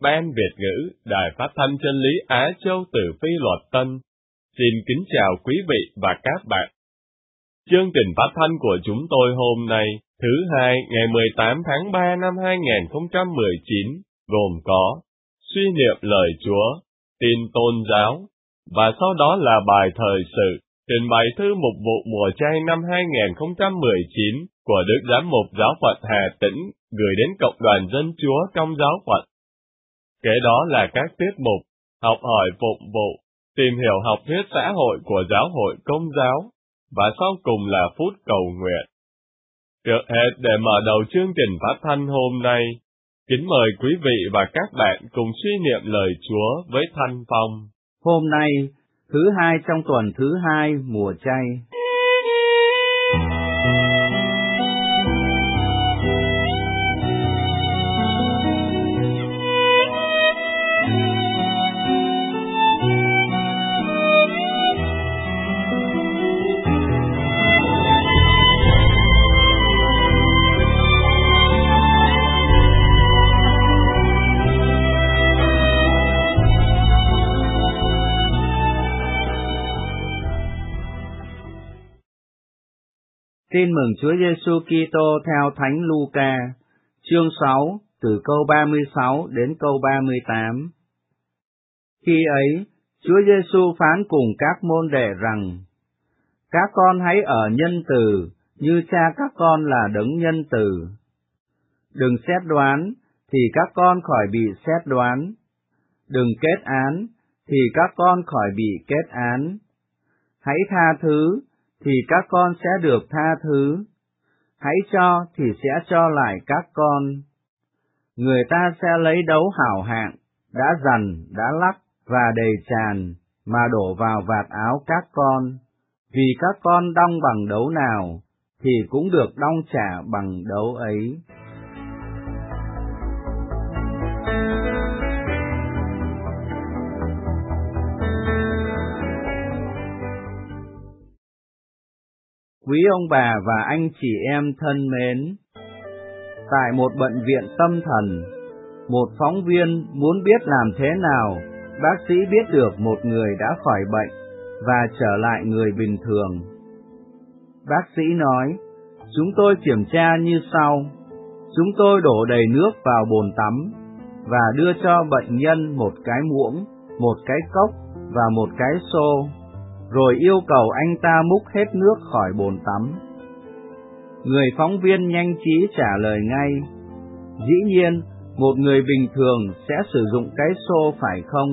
Ban Việt ngữ Đài Phát thanh Chân lý Á Châu từ Phi Luật Tân. Xin kính chào quý vị và các bạn. Chương trình phát thanh của chúng tôi hôm nay, thứ Hai, ngày 18 tháng 3 năm 2019, gồm có suy niệm lời Chúa, tin tôn giáo, và sau đó là bài thời sự, trình bày thư mục vụ mùa chay năm 2019 của Đức Giám mục Giáo phận Hà Tĩnh gửi đến cộng đoàn dân Chúa trong giáo phận. Kế đó là các tiết mục, học hỏi phụng vụ, tìm hiểu học thuyết xã hội của giáo hội Công giáo, và sau cùng là phút cầu nguyện. Trước hết, để mở đầu chương trình phát thanh hôm nay, kính mời quý vị và các bạn cùng suy niệm lời Chúa với Thanh Phong. Hôm nay, thứ Hai trong tuần thứ 2 mùa chay. Tin mừng Chúa Giêsu Kitô theo Thánh Luca, chương 6, từ câu 36 đến câu 38. Khi ấy, Chúa Giêsu phán cùng các môn đệ rằng: Các con hãy ở nhân từ, như Cha các con là đấng nhân từ. Đừng xét đoán, thì các con khỏi bị xét đoán. Đừng kết án, thì các con khỏi bị kết án. Hãy tha thứ, thì các con sẽ được tha thứ. Hãy cho thì sẽ cho lại các con. Người ta sẽ lấy đấu hảo hạng, đã dằn, đã lắc và đầy tràn, mà đổ vào vạt áo các con. Vì các con đong bằng đấu nào, thì cũng được đong trả bằng đấu ấy. Quý ông bà và anh chị em thân mến, tại một bệnh viện tâm thần, một phóng viên muốn biết làm thế nào bác sĩ biết được một người đã khỏi bệnh và trở lại người bình thường. Bác sĩ nói: Chúng tôi kiểm tra như sau. Chúng tôi đổ đầy nước vào bồn tắm và đưa cho bệnh nhân một cái muỗng, một cái cốc và một cái xô, rồi yêu cầu anh ta múc hết nước khỏi bồn tắm. Người phóng viên nhanh trí trả lời ngay: Dĩ nhiên, một người bình thường sẽ sử dụng cái xô phải không?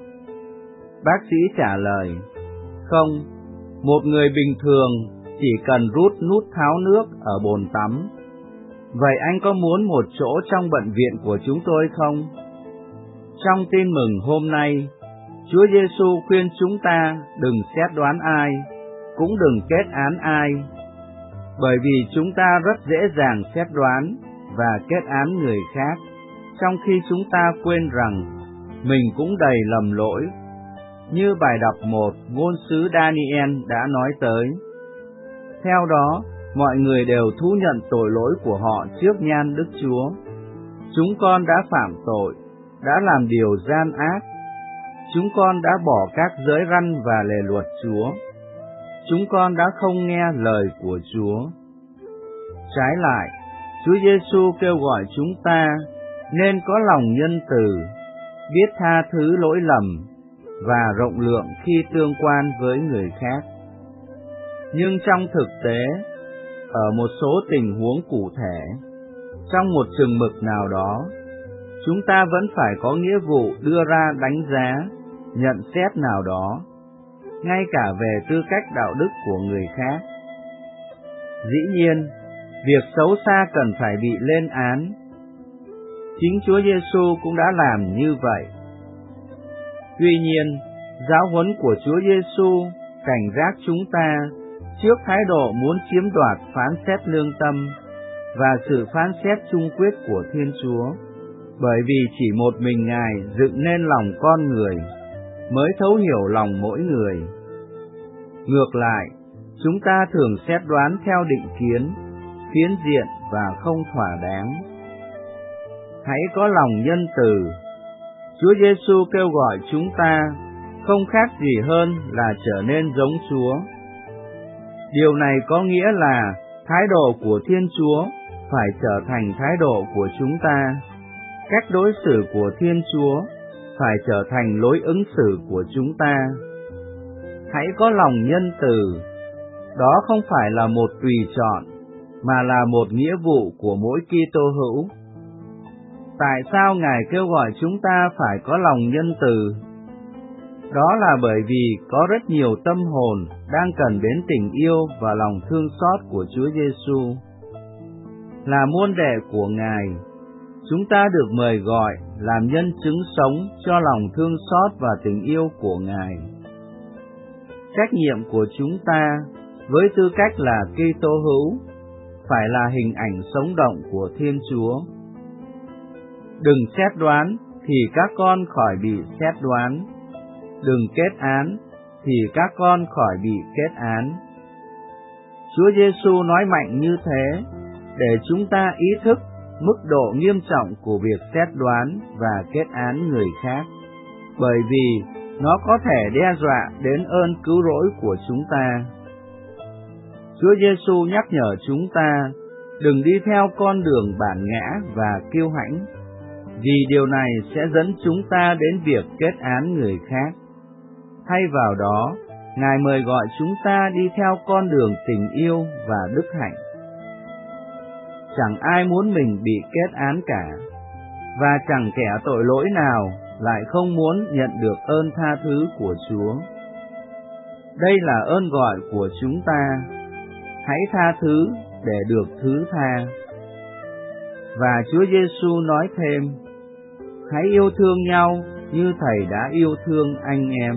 Bác sĩ trả lời: Không, một người bình thường chỉ cần rút nút tháo nước ở bồn tắm. Vậy anh có muốn một chỗ trong bệnh viện của chúng tôi không? Trong tin mừng hôm nay, Chúa Giêsu khuyên chúng ta đừng xét đoán ai, cũng đừng kết án ai, bởi vì chúng ta rất dễ dàng xét đoán và kết án người khác, trong khi chúng ta quên rằng mình cũng đầy lầm lỗi. Như bài đọc 1 ngôn sứ Daniel đã nói tới. Theo đó, mọi người đều thú nhận tội lỗi của họ trước nhan Đức Chúa. Chúng con đã phạm tội, đã làm điều gian ác. Chúng con đã bỏ các giới răn và lề luật Chúa. Chúng con đã không nghe lời của Chúa. Trái lại, Chúa Giêsu kêu gọi chúng ta nên có lòng nhân từ, biết tha thứ lỗi lầm và rộng lượng khi tương quan với người khác. Nhưng trong thực tế, ở một số tình huống cụ thể, trong một chừng mực nào đó, chúng ta vẫn phải có nghĩa vụ đưa ra đánh giá, nhận xét nào đó, ngay cả về tư cách đạo đức của người khác. Dĩ nhiên, việc xấu xa cần phải bị lên án. Chính Chúa Giêsu cũng đã làm như vậy. Tuy nhiên, giáo huấn của Chúa Giêsu cảnh giác chúng ta trước thái độ muốn chiếm đoạt phán xét lương tâm và sự phán xét chung quyết của Thiên Chúa, bởi vì chỉ một mình Ngài dựng nên lòng con người, mới thấu hiểu lòng mỗi người. Ngược lại, chúng ta thường xét đoán theo định kiến, phiến diện và không thỏa đáng. Hãy có lòng nhân từ, Chúa Giêsu kêu gọi chúng ta không khác gì hơn là trở nên giống Chúa. Điều này có nghĩa là thái độ của Thiên Chúa phải trở thành thái độ của chúng ta. Cách đối xử của Thiên Chúa phải trở thành lối ứng xử của chúng ta. Hãy có lòng nhân từ. Đó không phải là một tùy chọn, mà là một nghĩa vụ của mỗi Kitô hữu. Tại sao Ngài kêu gọi chúng ta phải có lòng nhân từ? Đó là bởi vì có rất nhiều tâm hồn đang cần đến tình yêu và lòng thương xót của Chúa Giêsu. Là môn đệ của Ngài, chúng ta được mời gọi làm nhân chứng sống cho lòng thương xót và tình yêu của Ngài. Trách nhiệm của chúng ta với tư cách là Kitô hữu phải là hình ảnh sống động của Thiên Chúa. Đừng xét đoán thì các con khỏi bị xét đoán. Đừng kết án thì các con khỏi bị kết án. Chúa Giêsu nói mạnh như thế để chúng ta ý thức mức độ nghiêm trọng của việc xét đoán và kết án người khác, bởi vì nó có thể đe dọa đến ơn cứu rỗi của chúng ta. Chúa Giêsu nhắc nhở chúng ta đừng đi theo con đường bản ngã và kiêu hãnh, vì điều này sẽ dẫn chúng ta đến việc kết án người khác. Thay vào đó, Ngài mời gọi chúng ta đi theo con đường tình yêu và đức hạnh. Chẳng ai muốn mình bị kết án cả, và chẳng kẻ tội lỗi nào lại không muốn nhận được ơn tha thứ của Chúa. Đây là ơn gọi của chúng ta, hãy tha thứ để được thứ tha. Và Chúa Giêsu nói thêm, hãy yêu thương nhau như Thầy đã yêu thương anh em.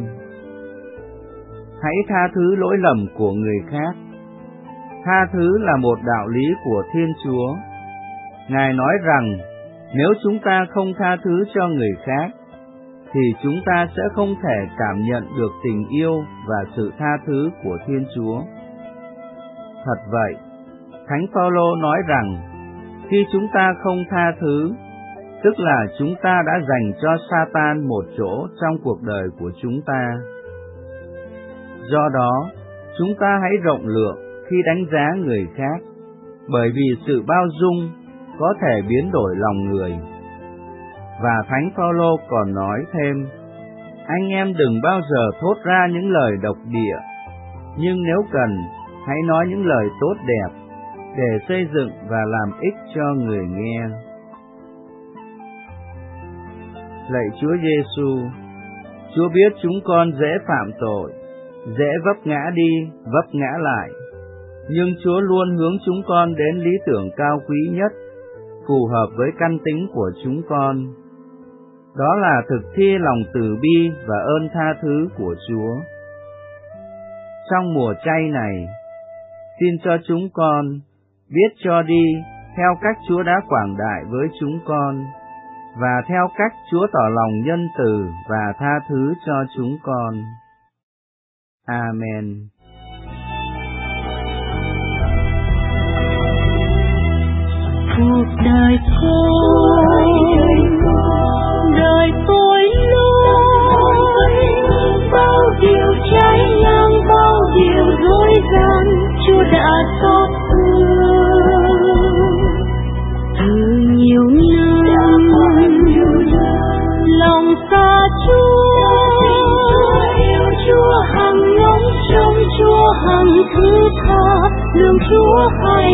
Hãy tha thứ lỗi lầm của người khác. Tha thứ là một đạo lý của Thiên Chúa. Ngài nói rằng, nếu chúng ta không tha thứ cho người khác, thì chúng ta sẽ không thể cảm nhận được tình yêu và sự tha thứ của Thiên Chúa. Thật vậy, Thánh Phaolô nói rằng, khi chúng ta không tha thứ, tức là chúng ta đã dành cho Sa-tan một chỗ trong cuộc đời của chúng ta. Do đó, chúng ta hãy rộng lượng khi đánh giá người khác, bởi vì sự bao dung có thể biến đổi lòng người. Và Thánh Phaolô còn nói thêm, anh em đừng bao giờ thốt ra những lời độc địa, nhưng nếu cần, hãy nói những lời tốt đẹp, để xây dựng và làm ích cho người nghe. Lạy Chúa Giêsu, Chúa biết chúng con dễ phạm tội, dễ vấp ngã đi, vấp ngã lại, nhưng Chúa luôn hướng chúng con đến lý tưởng cao quý nhất, phù hợp với căn tính của chúng con. Đó là thực thi lòng từ bi và ơn tha thứ của Chúa. Trong mùa chay này, xin cho chúng con biết cho đi theo cách Chúa đã quảng đại với chúng con, và theo cách Chúa tỏ lòng nhân từ và tha thứ cho chúng con. Amen. Cuộc đời đời tôi lối, bao điều trái ngang, bao điều dối gian, Chúa đã xót thương. Từ nhiều năm lòng xa Chúa hằng ngóng trông, Chúa hằng thứ tha, lương Chúa hay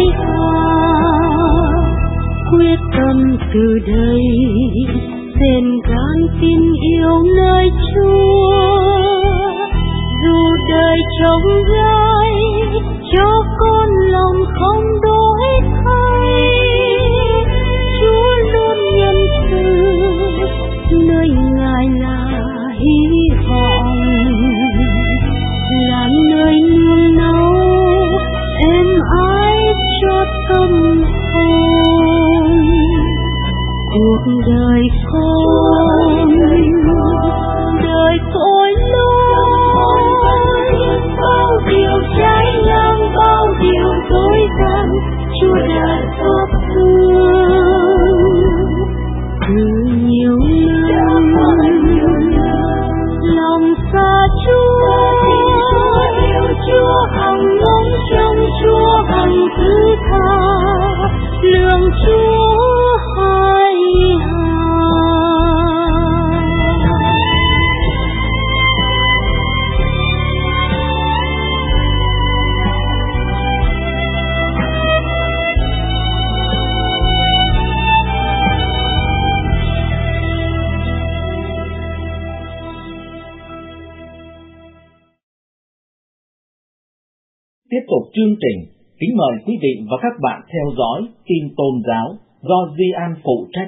quyết tâm từ đây rèn gan tin yêu nơi Chúa. Dù đời trông gai cho con lòng không đổi thay, Chúa luôn nhân từ, nơi Ngài là hy vọng, là nơi nương náu êm ái cho tâm hồn. Cuộc đời tôi lối, bao điều trái ngang, bao điều dối gian, Chúa đã xót thương. Từ nhiều năm lòng xa Chúa, yêu Chúa hằng ngóng trông Chúa hằng thứ tha, lượng Chúa hai hà. Tiếp tục chương trình, kính mời quý vị và các bạn theo dõi tin tôn giáo do Duy An phụ trách.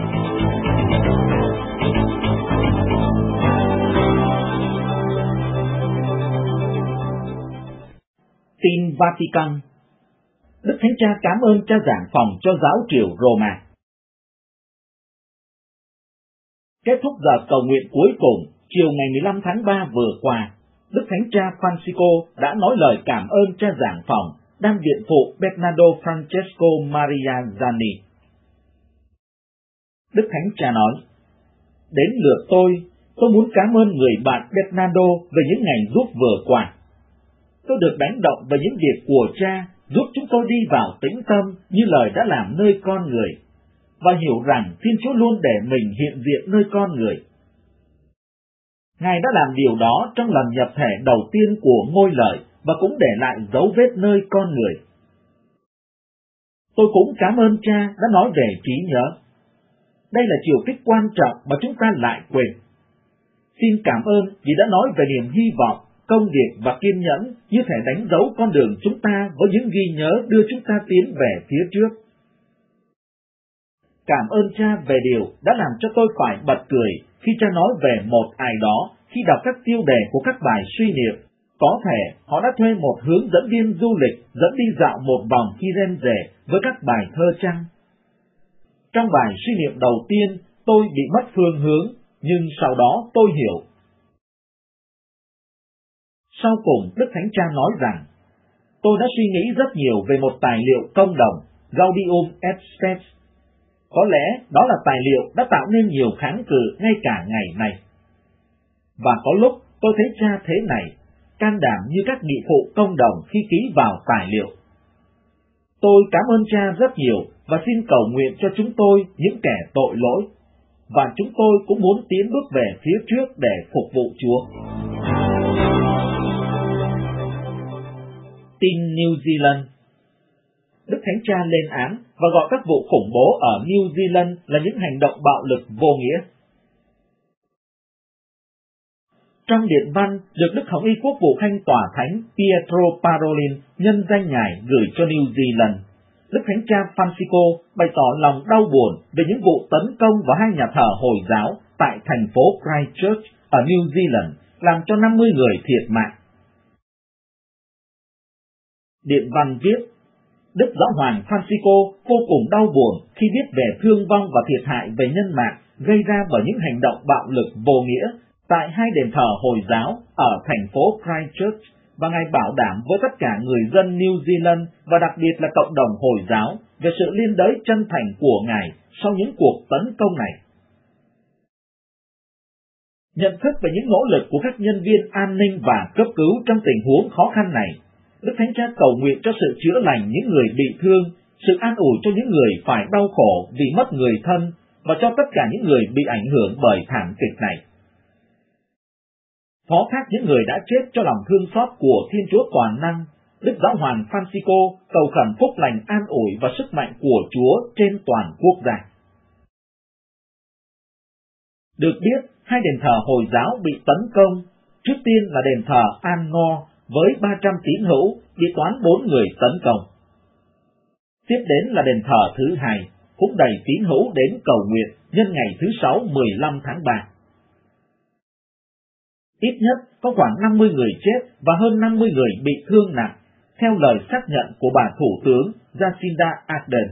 Tin Vatican. Đức Thánh Cha cảm ơn cha giảng phòng cho giáo triều Roma. Kết thúc giờ cầu nguyện cuối cùng, chiều ngày 15 tháng 3 vừa qua, Đức Thánh Cha Francisco đã nói lời cảm ơn cha giảng phòng, đam viện phụ Bernardo Francesco Maria Zani. Đức Thánh Cha nói, đến lượt tôi muốn cảm ơn người bạn Bernardo về những ngày giúp vừa qua. Tôi được đánh động về những việc của cha giúp chúng tôi đi vào tĩnh tâm như lời đã làm nơi con người, và hiểu rằng Thiên Chúa luôn để mình hiện diện nơi con người. Ngài đã làm điều đó trong lần nhập thể đầu tiên của ngôi lời và cũng để lại dấu vết nơi con người. Tôi cũng cảm ơn cha đã nói về trí nhớ. Đây là chiều kích quan trọng mà chúng ta lại quên. Xin cảm ơn vì đã nói về niềm hy vọng, công việc và kiên nhẫn như thể đánh dấu con đường chúng ta với những ghi nhớ đưa chúng ta tiến về phía trước. Cảm ơn cha về điều đã làm cho tôi phải bật cười khi cha nói về một ai đó khi đọc các tiêu đề của các bài suy niệm. Có thể họ đã thuê một hướng dẫn viên du lịch dẫn đi dạo một vòng Firenze với các bài thơ chăng. Trong bài suy niệm đầu tiên, tôi bị mất phương hướng, nhưng sau đó tôi hiểu. Sau cùng, Đức Thánh Cha nói rằng, tôi đã suy nghĩ rất nhiều về một tài liệu công đồng, Gaudium et Spes. Có lẽ đó là tài liệu đã tạo nên nhiều kháng cự ngay cả ngày nay. Và có lúc tôi thấy cha thế này, can đảm như các nghị phụ công đồng khi ký vào tài liệu. Tôi cảm ơn cha rất nhiều và xin cầu nguyện cho chúng tôi những kẻ tội lỗi, và chúng tôi cũng muốn tiến bước về phía trước để phục vụ Chúa. Tin New Zealand. Đức Thánh Cha lên án và gọi các vụ khủng bố ở New Zealand là những hành động bạo lực vô nghĩa. Trong điện văn được Đức Hồng Y Quốc vụ Khanh Tòa Thánh Pietro Parolin nhân danh Ngài gửi cho New Zealand, Đức Thánh Cha Francisco bày tỏ lòng đau buồn về những vụ tấn công vào hai nhà thờ Hồi giáo tại thành phố Christchurch ở New Zealand, làm cho 50 người thiệt mạng. Điện văn viết, Đức Giáo hoàng Francisco vô cùng đau buồn khi biết về thương vong và thiệt hại về nhân mạng gây ra bởi những hành động bạo lực vô nghĩa tại hai đền thờ Hồi giáo ở thành phố Christchurch, và Ngài bảo đảm với tất cả người dân New Zealand và đặc biệt là cộng đồng Hồi giáo về sự liên đới chân thành của Ngài sau những cuộc tấn công này. Nhận thức về những nỗ lực của các nhân viên an ninh và cấp cứu trong tình huống khó khăn này, Đức Thánh Cha cầu nguyện cho sự chữa lành những người bị thương, sự an ủi cho những người phải đau khổ vì mất người thân, và cho tất cả những người bị ảnh hưởng bởi thảm kịch này. Phó thác những người đã chết cho lòng thương xót của Thiên Chúa Toàn Năng, Đức Giáo hoàng Francisco cầu khẩn phúc lành an ủi và sức mạnh của Chúa trên toàn quốc gia. Được biết, hai đền thờ Hồi giáo bị tấn công, trước tiên là đền thờ Angkor với 300 tín hữu bị toán 4 người tấn công. Tiếp đến là đền thờ thứ hai, cũng đầy tín hữu đến cầu nguyện nhân ngày thứ Sáu 15 tháng 3. Ít nhất có khoảng 50 người chết và hơn 50 người bị thương nặng, theo lời xác nhận của bà Thủ tướng Jacinda Ardern.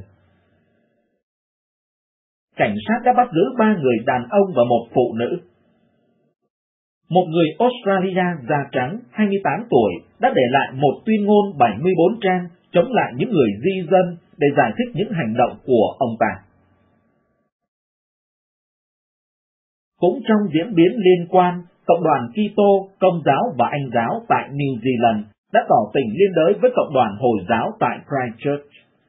Cảnh sát đã bắt giữ 3 người đàn ông và một phụ nữ. Một người Australia da trắng 28 tuổi đã để lại một tuyên ngôn 74 trang chống lại những người di dân để giải thích những hành động của ông ta. Cũng trong diễn biến liên quan, Cộng đoàn Kitô, Công giáo và Anh giáo tại New Zealand đã tỏ tình liên đới với Cộng đoàn Hồi giáo tại Christchurch.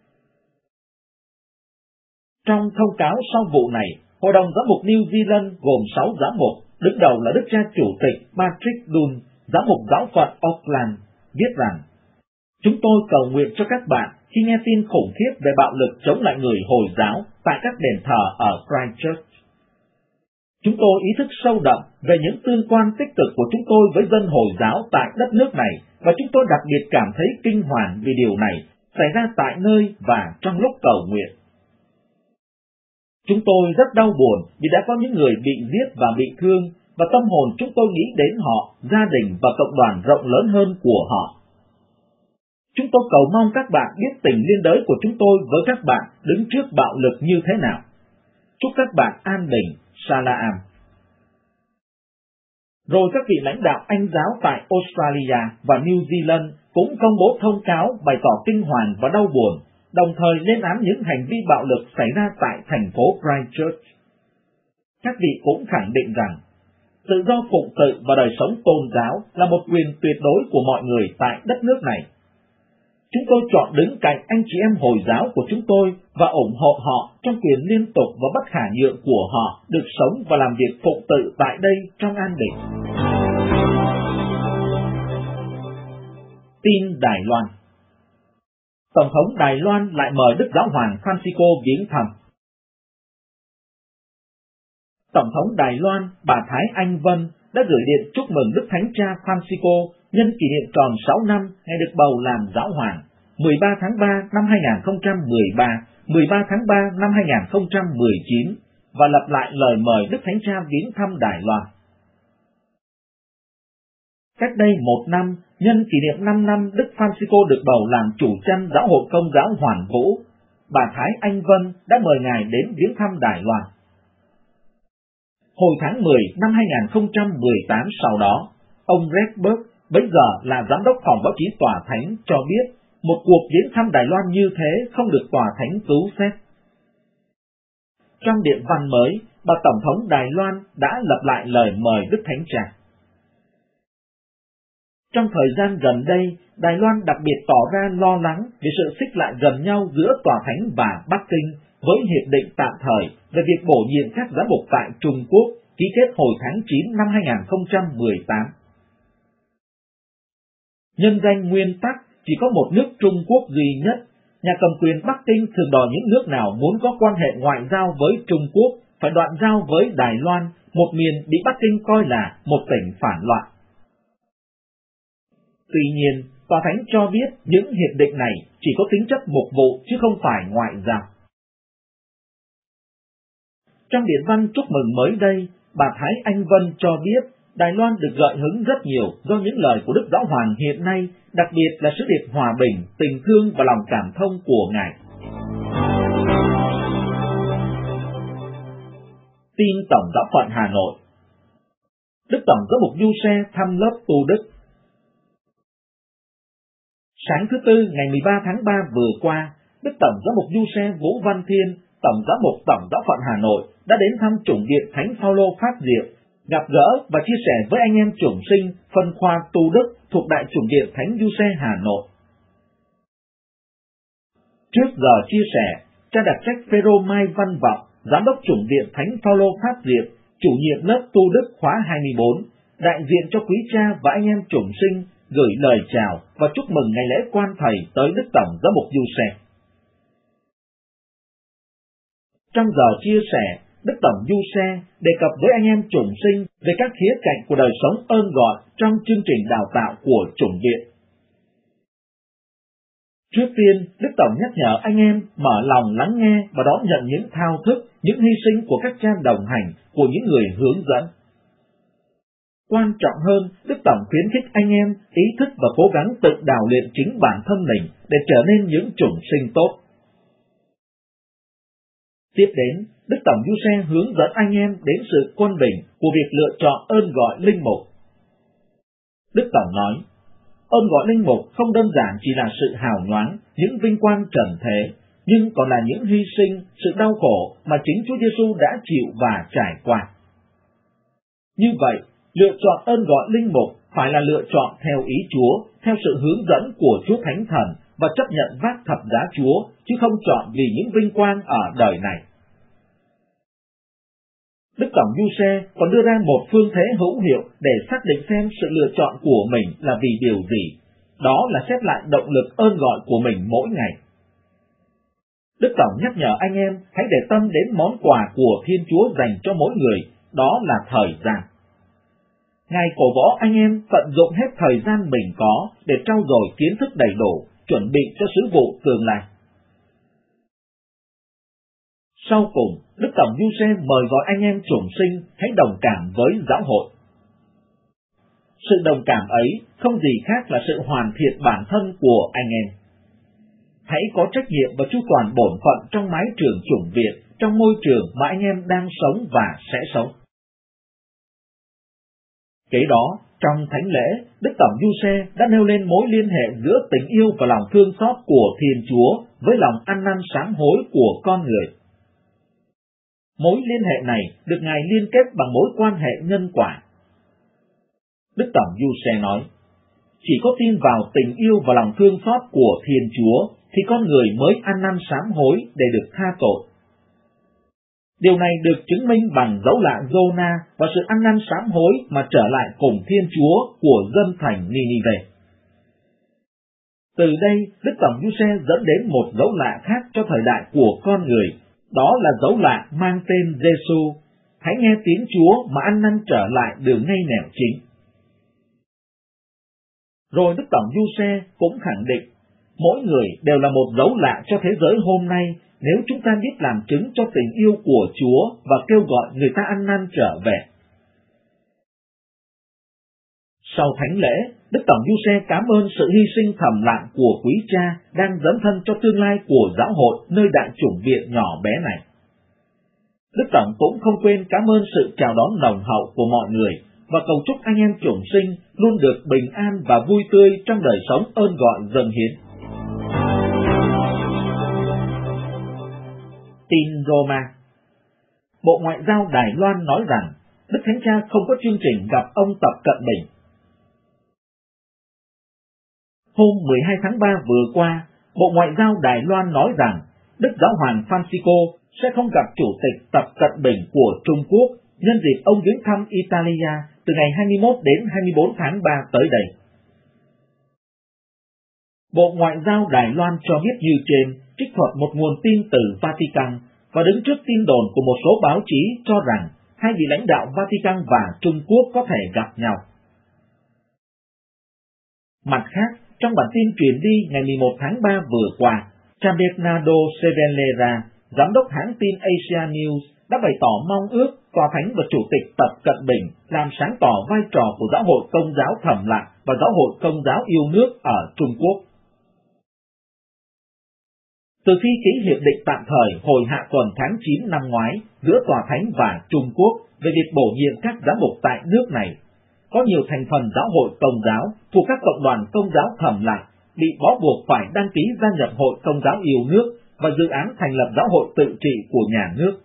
Trong thông cáo sau vụ này, Hội đồng Giám mục New Zealand gồm 6 giám mục, đứng đầu là Đức cha Chủ tịch Patrick Dunn, giám mục giáo phận Auckland, viết rằng: Chúng tôi cầu nguyện cho các bạn khi nghe tin khủng khiếp về bạo lực chống lại người Hồi giáo tại các đền thờ ở Christchurch. Chúng tôi ý thức sâu đậm về những tương quan tích cực của chúng tôi với dân Hồi giáo tại đất nước này, và chúng tôi đặc biệt cảm thấy kinh hoàng vì điều này xảy ra tại nơi và trong lúc cầu nguyện. Chúng tôi rất đau buồn vì đã có những người bị giết và bị thương, và tâm hồn chúng tôi nghĩ đến họ, gia đình và cộng đoàn rộng lớn hơn của họ. Chúng tôi cầu mong các bạn biết tình liên đới của chúng tôi với các bạn đứng trước bạo lực như thế nào. Chúc các bạn an bình, Salaam. Rồi các vị lãnh đạo Anh giáo tại Australia và New Zealand cũng công bố thông cáo bày tỏ kinh hoàng và đau buồn, đồng thời lên án những hành vi bạo lực xảy ra tại thành phố Christchurch. Các vị cũng khẳng định rằng, tự do phụng sự và đời sống tôn giáo là một quyền tuyệt đối của mọi người tại đất nước này. Chúng tôi chọn đứng cạnh anh chị em Hồi giáo của chúng tôi và ủng hộ họ trong quyền liên tục và bất khả nhượng của họ được sống và làm việc phụng tự tại đây trong an bình. Tin Đài Loan. Tổng thống Đài Loan lại mời Đức Giáo hoàng Francisco viếng thăm. Tổng thống Đài Loan, bà Thái Anh Vân, đã gửi điện chúc mừng Đức Thánh Cha Francisco nhân kỷ niệm tròn 6 năm ngày được bầu làm Giáo hoàng, 13 tháng 3 năm 2013, 13 tháng 3 năm 2019, và lặp lại lời mời Đức Thánh Cha viếng thăm Đài Loan. Cách đây 1 năm, nhân kỷ niệm 5 năm Đức Francisco được bầu làm chủ chăn Giáo hội Công giáo Hoàn Vũ, bà Thái Anh Vân đã mời Ngài đến viếng thăm Đài Loan. Hồi tháng 10 năm 2018 sau đó, ông Redberg, bấy giờ là giám đốc phòng báo chí Tòa Thánh, cho biết một cuộc viếng thăm Đài Loan như thế không được Tòa Thánh cứu xét. Trong điện văn mới, bà Tổng thống Đài Loan đã lặp lại lời mời Đức Thánh Cha. Trong thời gian gần đây, Đài Loan đặc biệt tỏ ra lo lắng về sự xích lại gần nhau giữa Tòa Thánh và Bắc Kinh với hiệp định tạm thời về việc bổ nhiệm các giám mục tại Trung Quốc ký kết hồi tháng 9 năm 2018. Nhân danh nguyên tắc chỉ có một nước Trung Quốc duy nhất, nhà cầm quyền Bắc Kinh thường đòi những nước nào muốn có quan hệ ngoại giao với Trung Quốc phải đoạn giao với Đài Loan, một miền bị Bắc Kinh coi là một tỉnh phản loạn. Tuy nhiên, Tòa Thánh cho biết những hiệp định này chỉ có tính chất mục vụ chứ không phải ngoại giao. Trong điện văn chúc mừng mới đây, bà Thái Anh Vân cho biết Đài Loan được gợi hứng rất nhiều do những lời của Đức Giáo hoàng hiện nay, đặc biệt là sứ điệp hòa bình, tình thương và lòng cảm thông của Ngài. Tin Tổng giáo phận Hà Nội. Đức Tổng giám mục Du Xe thăm lớp tu đức. Sáng thứ Tư ngày 13 tháng 3 vừa qua, Đức Tổng giám mục Du Xe Vũ Văn Thiên, Tổng giám mục Tổng giáo phận Hà Nội đã đến thăm chủng viện Thánh Phaolô Phát Diệm, gặp gỡ và chia sẻ với anh em chủng sinh phân khoa tu đức thuộc Đại chủng viện Thánh Du Xe Hà Nội. Trước giờ chia sẻ, cha đặc trách Phêrô Mai Văn Vọng, giám đốc chủng viện Thánh Phaolô Phát Diệm, chủ nhiệm lớp tu đức khóa 24, đại diện cho quý cha và anh em chủng sinh gửi lời chào và chúc mừng ngày lễ quan thầy tới Đức Tổng giám mục Du Xe. Trong giờ chia sẻ, Đức Tổng Du Xe đề cập với anh em chủng sinh về các khía cạnh của đời sống ơn gọi trong chương trình đào tạo của chủng viện. Trước tiên, Đức Tổng nhắc nhở anh em mở lòng lắng nghe và đón nhận những thao thức, những hy sinh của các cha đồng hành, của những người hướng dẫn. Quan trọng hơn, Đức Tổng khuyến khích anh em ý thức và cố gắng tự đào luyện chính bản thân mình để trở nên những chủng sinh tốt. Tiếp đến, Đức Tổng Du Xe hướng dẫn anh em đến sự quân bình của việc lựa chọn ơn gọi linh mục. Đức Tổng nói, ơn gọi linh mục không đơn giản chỉ là sự hào nhoáng, những vinh quang trần thế, nhưng còn là những hy sinh, sự đau khổ mà chính Chúa Giêsu đã chịu và trải qua. Như vậy, lựa chọn ơn gọi linh mục phải là lựa chọn theo ý Chúa, theo sự hướng dẫn của Chúa Thánh Thần và chấp nhận vác thập giá Chúa, chứ không chọn vì những vinh quang ở đời này. Đức Tổng Giuse còn đưa ra một phương thế hữu hiệu để xác định xem sự lựa chọn của mình là vì điều gì, đó là xét lại động lực ơn gọi của mình mỗi ngày. Đức Tổng nhắc nhở anh em hãy để tâm đến món quà của Thiên Chúa dành cho mỗi người, đó là thời gian. Ngài cổ võ anh em tận dụng hết thời gian mình có để trau dồi kiến thức đầy đủ, chuẩn bị cho sứ vụ tương lai. Sau cùng, Đức Tổng Giuse mời gọi anh em chủng sinh hãy đồng cảm với giáo hội. Sự đồng cảm ấy không gì khác là sự hoàn thiện bản thân của anh em. Hãy có trách nhiệm và chu toàn bổn phận trong mái trường chủng viện, trong môi trường mà anh em đang sống và sẽ sống. Kế đó, trong thánh lễ, Đức Tổng Giuse đã nêu lên mối liên hệ giữa tình yêu và lòng thương xót của Thiên Chúa với lòng ăn năn sám hối của con người. Mối liên hệ này được Ngài liên kết bằng mối quan hệ nhân quả. Đức Tổng Giuse nói, chỉ có tin vào tình yêu và lòng thương xót của Thiên Chúa thì con người mới ăn năn sám hối để được tha tội. Điều này được chứng minh bằng dấu lạ Giô-na và sự ăn năn sám hối mà trở lại cùng Thiên Chúa của dân thành Ninive. Từ đây, Đức Tổng Giuse dẫn đến một dấu lạ khác cho thời đại của con người, đó là dấu lạ mang tên Giê-xu. Hãy nghe tiếng Chúa mà ăn năn trở lại đường ngay nẻo chính. Rồi Đức Tổng Giuse cũng khẳng định, mỗi người đều là một dấu lạ cho thế giới hôm nay nếu chúng ta biết làm chứng cho tình yêu của Chúa và kêu gọi người ta ăn năn trở về. Sau thánh lễ, Đức Tổng Giuse cảm ơn sự hy sinh thầm lặng của quý cha đang dấn thân cho tương lai của giáo hội nơi đại chủng viện nhỏ bé này. Đức Tổng cũng không quên cảm ơn sự chào đón nồng hậu của mọi người và cầu chúc anh em chủng sinh luôn được bình an và vui tươi trong đời sống ơn gọi dâng hiến. Tin Roma. Bộ Ngoại giao Đài Loan nói rằng Đức Thánh Cha không có chương trình gặp ông Tập Cận Bình. Hôm 12 tháng 3 vừa qua, Bộ Ngoại giao Đài Loan nói rằng Đức Giáo hoàng Francisco sẽ không gặp Chủ tịch Tập Cận Bình của Trung Quốc nhân dịp ông viếng thăm Italia từ ngày 21 đến 24 tháng 3 tới đây. Bộ Ngoại giao Đài Loan cho biết như trên, trích thuật một nguồn tin từ Vatican và đứng trước tin đồn của một số báo chí cho rằng hai vị lãnh đạo Vatican và Trung Quốc có thể gặp nhau. Mặt khác, trong bản tin truyền đi ngày 11 tháng 3 vừa qua, cha Bernardo Cervellera, giám đốc hãng tin Asia News, đã bày tỏ mong ước Tòa Thánh và Chủ tịch Tập Cận Bình làm sáng tỏ vai trò của Giáo hội Công giáo thầm lặng và Giáo hội Công giáo yêu nước ở Trung Quốc. Từ khi ký hiệp định tạm thời hồi hạ tuần tháng 9 năm ngoái giữa Tòa Thánh và Trung Quốc về việc bổ nhiệm các giám mục tại nước này, có nhiều thành phần giáo hội Công giáo thuộc các cộng đoàn Công giáo thầm lặng bị bó buộc phải đăng ký gia nhập Hội Công giáo yêu nước và dự án thành lập giáo hội tự trị của nhà nước.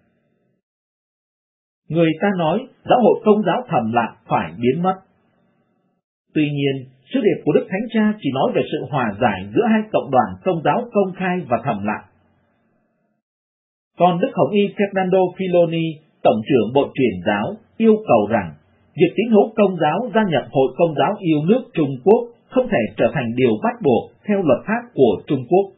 Người ta nói giáo hội Công giáo thầm lặng phải biến mất. Tuy nhiên, sứ điệp của Đức Thánh Cha chỉ nói về sự hòa giải giữa hai cộng đoàn Công giáo công khai và thầm lặng. Còn Đức Hồng Y Fernando Filoni, Tổng trưởng Bộ Truyền giáo, yêu cầu rằng việc tín hữu Công giáo gia nhập Hội Công giáo yêu nước Trung Quốc không thể trở thành điều bắt buộc theo luật pháp của Trung Quốc.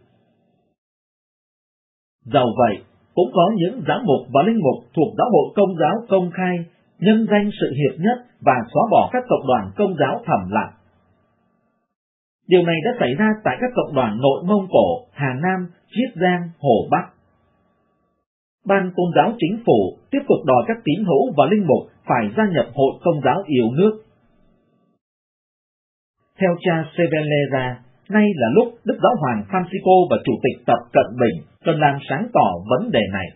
Dầu vậy, cũng có những giám mục và linh mục thuộc giáo hội Công giáo công khai nhân danh sự hiệp nhất và xóa bỏ các cộng đoàn Công giáo thầm lặng. Điều này đã xảy ra tại các cộng đoàn Nội Mông Cổ, Hà Nam, Chiết Giang, Hồ Bắc. Ban Tôn giáo Chính phủ tiếp tục đòi các tín hữu và linh mục phải gia nhập Hội Công giáo yêu nước. Theo cha Cervellera, nay là lúc Đức Giáo hoàng Francisco và Chủ tịch Tập Cận Bình cần làm sáng tỏ vấn đề này.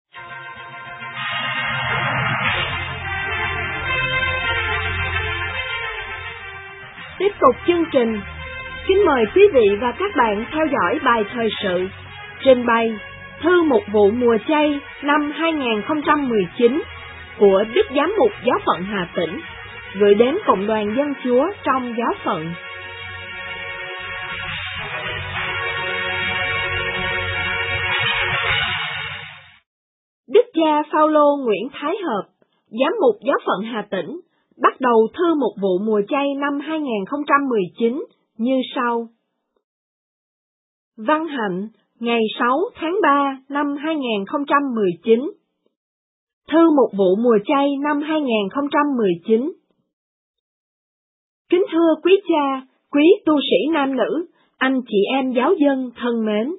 Tiếp tục chương trình, kính mời quý vị và các bạn theo dõi bài thời sự trình bày Thư mục vụ mùa chay năm 2019 của Đức Giám mục Giáo phận Hà Tĩnh, gửi đến Cộng đoàn Dân Chúa trong giáo phận. Đức cha Phaolô Nguyễn Thái Hợp, Giám mục Giáo phận Hà Tĩnh, bắt đầu thư mục vụ mùa chay năm 2019 như sau. Văn hạnh, ngày 6 tháng 3 năm 2019. Thư mục vụ mùa chay năm 2019. Kính thưa quý cha, quý tu sĩ nam nữ, anh chị em giáo dân thân mến.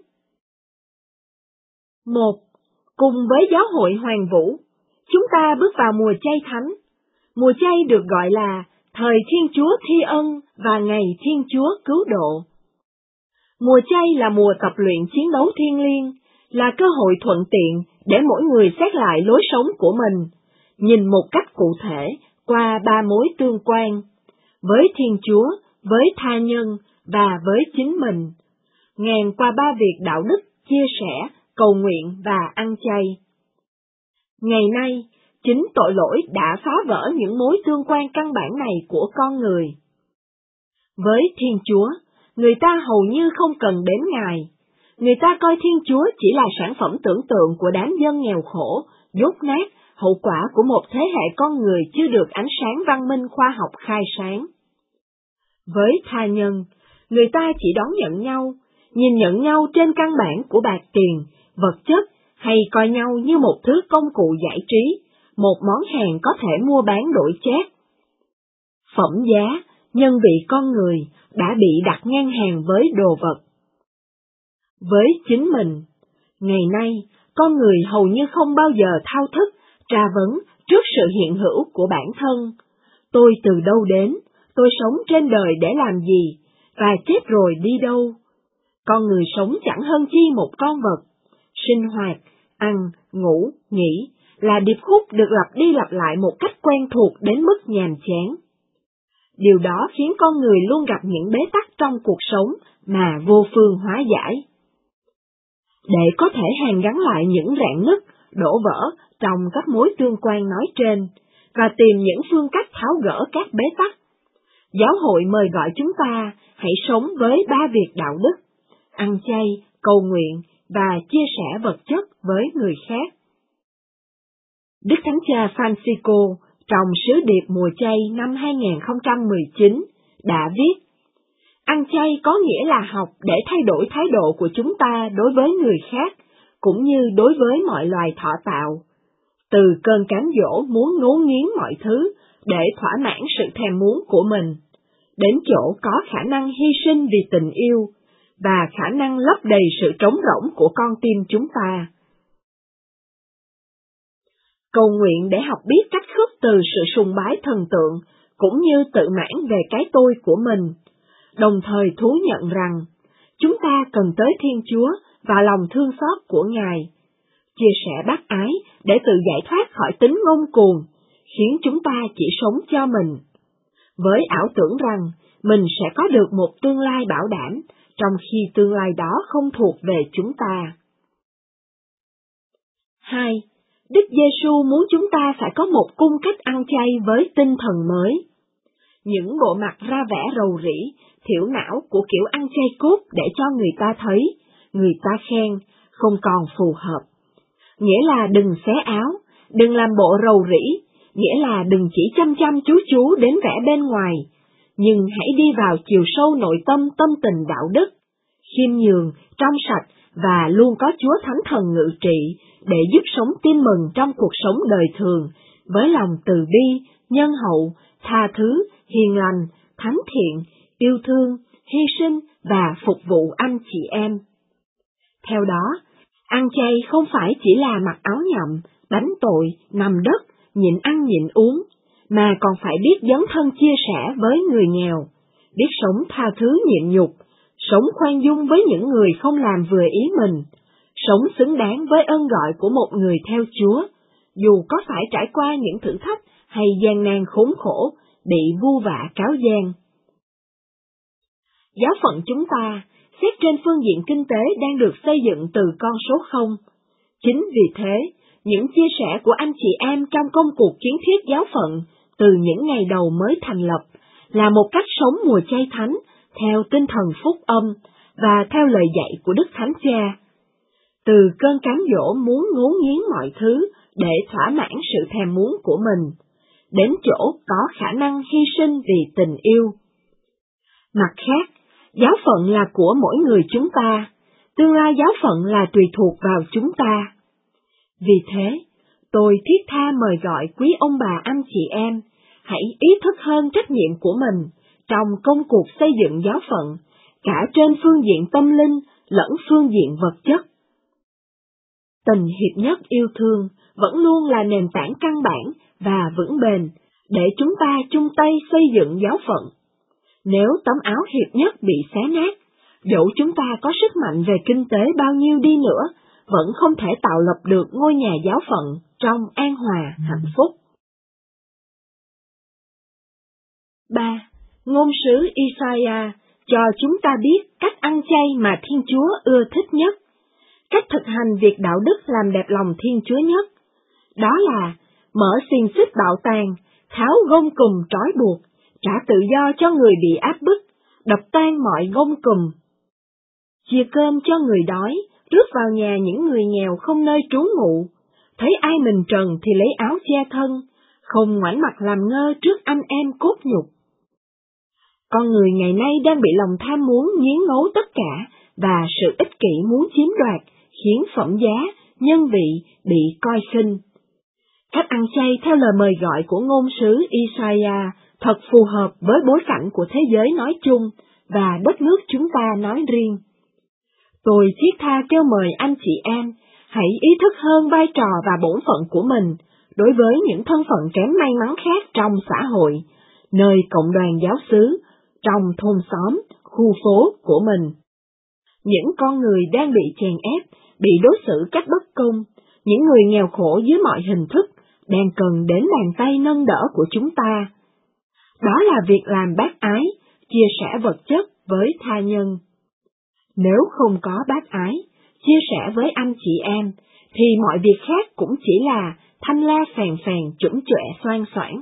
1. Cùng với giáo hội Hoàng Vũ, chúng ta bước vào mùa chay thánh. Mùa chay được gọi là thời Thiên Chúa thi ân và ngày Thiên Chúa cứu độ. Mùa chay là mùa tập luyện chiến đấu thiêng liêng, là cơ hội thuận tiện để mỗi người xét lại lối sống của mình, nhìn một cách cụ thể qua ba mối tương quan, với Thiên Chúa, với tha nhân và với chính mình, ngàn qua ba việc đạo đức, chia sẻ, cầu nguyện và ăn chay. Ngày nay, chính tội lỗi đã phá vỡ những mối tương quan căn bản này của con người. Với Thiên Chúa, người ta hầu như không cần đến Ngài. Người ta coi Thiên Chúa chỉ là sản phẩm tưởng tượng của đám dân nghèo khổ, dốt nát, hậu quả của một thế hệ con người chưa được ánh sáng văn minh khoa học khai sáng. Với tha nhân, người ta chỉ đón nhận nhau, nhìn nhận nhau trên căn bản của bạc tiền, vật chất, hay coi nhau như một thứ công cụ giải trí, một món hàng có thể mua bán đổi chác. Phẩm giá, nhân vị con người đã bị đặt ngang hàng với đồ vật. Với chính mình, ngày nay, con người hầu như không bao giờ thao thức, tra vấn trước sự hiện hữu của bản thân. Tôi từ đâu đến, tôi sống trên đời để làm gì, và chết rồi đi đâu? Con người sống chẳng hơn chi một con vật. Sinh hoạt, ăn, ngủ, nghỉ là điệp khúc được lặp đi lặp lại một cách quen thuộc đến mức nhàm chán. Điều đó khiến con người luôn gặp những bế tắc trong cuộc sống mà vô phương hóa giải. Để có thể hàn gắn lại những rạn nứt, đổ vỡ trong các mối tương quan nói trên, và tìm những phương cách tháo gỡ các bế tắc, giáo hội mời gọi chúng ta hãy sống với ba việc đạo đức: ăn chay, cầu nguyện và chia sẻ vật chất với người khác. Đức Thánh Cha Francisco trong sứ điệp mùa chay năm 2019 đã viết: ăn chay có nghĩa là học để thay đổi thái độ của chúng ta đối với người khác, cũng như đối với mọi loài thọ tạo. Từ cơn cám dỗ muốn ngấu nghiến mọi thứ để thỏa mãn sự thèm muốn của mình, đến chỗ có khả năng hy sinh vì tình yêu, và khả năng lấp đầy sự trống rỗng của con tim chúng ta. Cầu nguyện để học biết cách khước từ sự sùng bái thần tượng, cũng như tự mãn về cái tôi của mình, đồng thời thú nhận rằng chúng ta cần tới Thiên Chúa và lòng thương xót của Ngài, chia sẻ bác ái để tự giải thoát khỏi tính ngông cuồng, khiến chúng ta chỉ sống cho mình, với ảo tưởng rằng mình sẽ có được một tương lai bảo đảm, trong khi tương lai đó không thuộc về chúng ta. 2. Đức Giêsu muốn chúng ta phải có một cung cách ăn chay với tinh thần mới. Những bộ mặt ra vẻ rầu rĩ, thiểu não của kiểu ăn chay cốt để cho người ta thấy, người ta khen, không còn phù hợp. Nghĩa là đừng xé áo, đừng làm bộ rầu rĩ, nghĩa là đừng chỉ chăm chăm chú đến vẻ bên ngoài, nhưng hãy đi vào chiều sâu nội tâm tình đạo đức, khiêm nhường, trong sạch và luôn có Chúa Thánh Thần ngự trị để giúp sống tin mừng trong cuộc sống đời thường, với lòng từ bi, nhân hậu, tha thứ, hiền lành, thánh thiện, yêu thương, hy sinh và phục vụ anh chị em. Theo đó, ăn chay không phải chỉ là mặc áo nhậm, đánh tội, nằm đất, nhịn ăn nhịn uống, mà còn phải biết dấn thân chia sẻ với người nghèo, biết sống tha thứ nhịn nhục, sống khoan dung với những người không làm vừa ý mình, sống xứng đáng với ơn gọi của một người theo Chúa, dù có phải trải qua những thử thách hay gian nan khốn khổ, bị vu vạ cáo gian. Giáo phận chúng ta, xét trên phương diện kinh tế đang được xây dựng từ con số 0. Chính vì thế, những chia sẻ của anh chị em trong công cuộc kiến thiết giáo phận từ những ngày đầu mới thành lập là một cách sống mùa chay thánh theo tinh thần phúc âm và theo lời dạy của Đức Thánh Cha. Từ cơn cám dỗ muốn ngấu nghiến mọi thứ để thỏa mãn sự thèm muốn của mình, đến chỗ có khả năng hy sinh vì tình yêu. Mặt khác, giáo phận là của mỗi người chúng ta, tương lai giáo phận là tùy thuộc vào chúng ta. Vì thế, tôi thiết tha mời gọi quý ông bà anh chị em, hãy ý thức hơn trách nhiệm của mình trong công cuộc xây dựng giáo phận, cả trên phương diện tâm linh lẫn phương diện vật chất. Tình hiệp nhất yêu thương vẫn luôn là nền tảng căn bản và vững bền để chúng ta chung tay xây dựng giáo phận. Nếu tấm áo hiệp nhất bị xé nát, dẫu chúng ta có sức mạnh về kinh tế bao nhiêu đi nữa, vẫn không thể tạo lập được ngôi nhà giáo phận trong an hòa hạnh phúc. 3. Ngôn sứ Isaiah cho chúng ta biết cách ăn chay mà Thiên Chúa ưa thích nhất, cách thực hành việc đạo đức làm đẹp lòng Thiên Chúa nhất. Đó là mở xiềng xích bạo tàn, tháo gông cùm trói buộc, trả tự do cho người bị áp bức, đập tan mọi gông cùm. Chia cơm cho người đói, rước vào nhà những người nghèo không nơi trú ngụ, thấy ai mình trần thì lấy áo che thân, không ngoảnh mặt làm ngơ trước anh em cốt nhục. Con người ngày nay đang bị lòng tham muốn nghiến ngấu tất cả và sự ích kỷ muốn chiếm đoạt, khiến phẩm giá, nhân vị bị coi khinh. Cách ăn chay theo lời mời gọi của ngôn sứ Isaiah thật phù hợp với bối cảnh của thế giới nói chung và đất nước chúng ta nói riêng. Tôi thiết tha kêu mời anh chị em, hãy ý thức hơn vai trò và bổn phận của mình đối với những thân phận kém may mắn khác trong xã hội, nơi cộng đoàn giáo xứ, trong thôn xóm, khu phố của mình. Những con người đang bị chèn ép, bị đối xử cách bất công, những người nghèo khổ dưới mọi hình thức, đang cần đến bàn tay nâng đỡ của chúng ta. Đó là việc làm bác ái, chia sẻ vật chất với tha nhân. Nếu không có bác ái, chia sẻ với anh chị em, thì mọi việc khác cũng chỉ là thanh la phèn phèn chủng chọe xoan xoảng.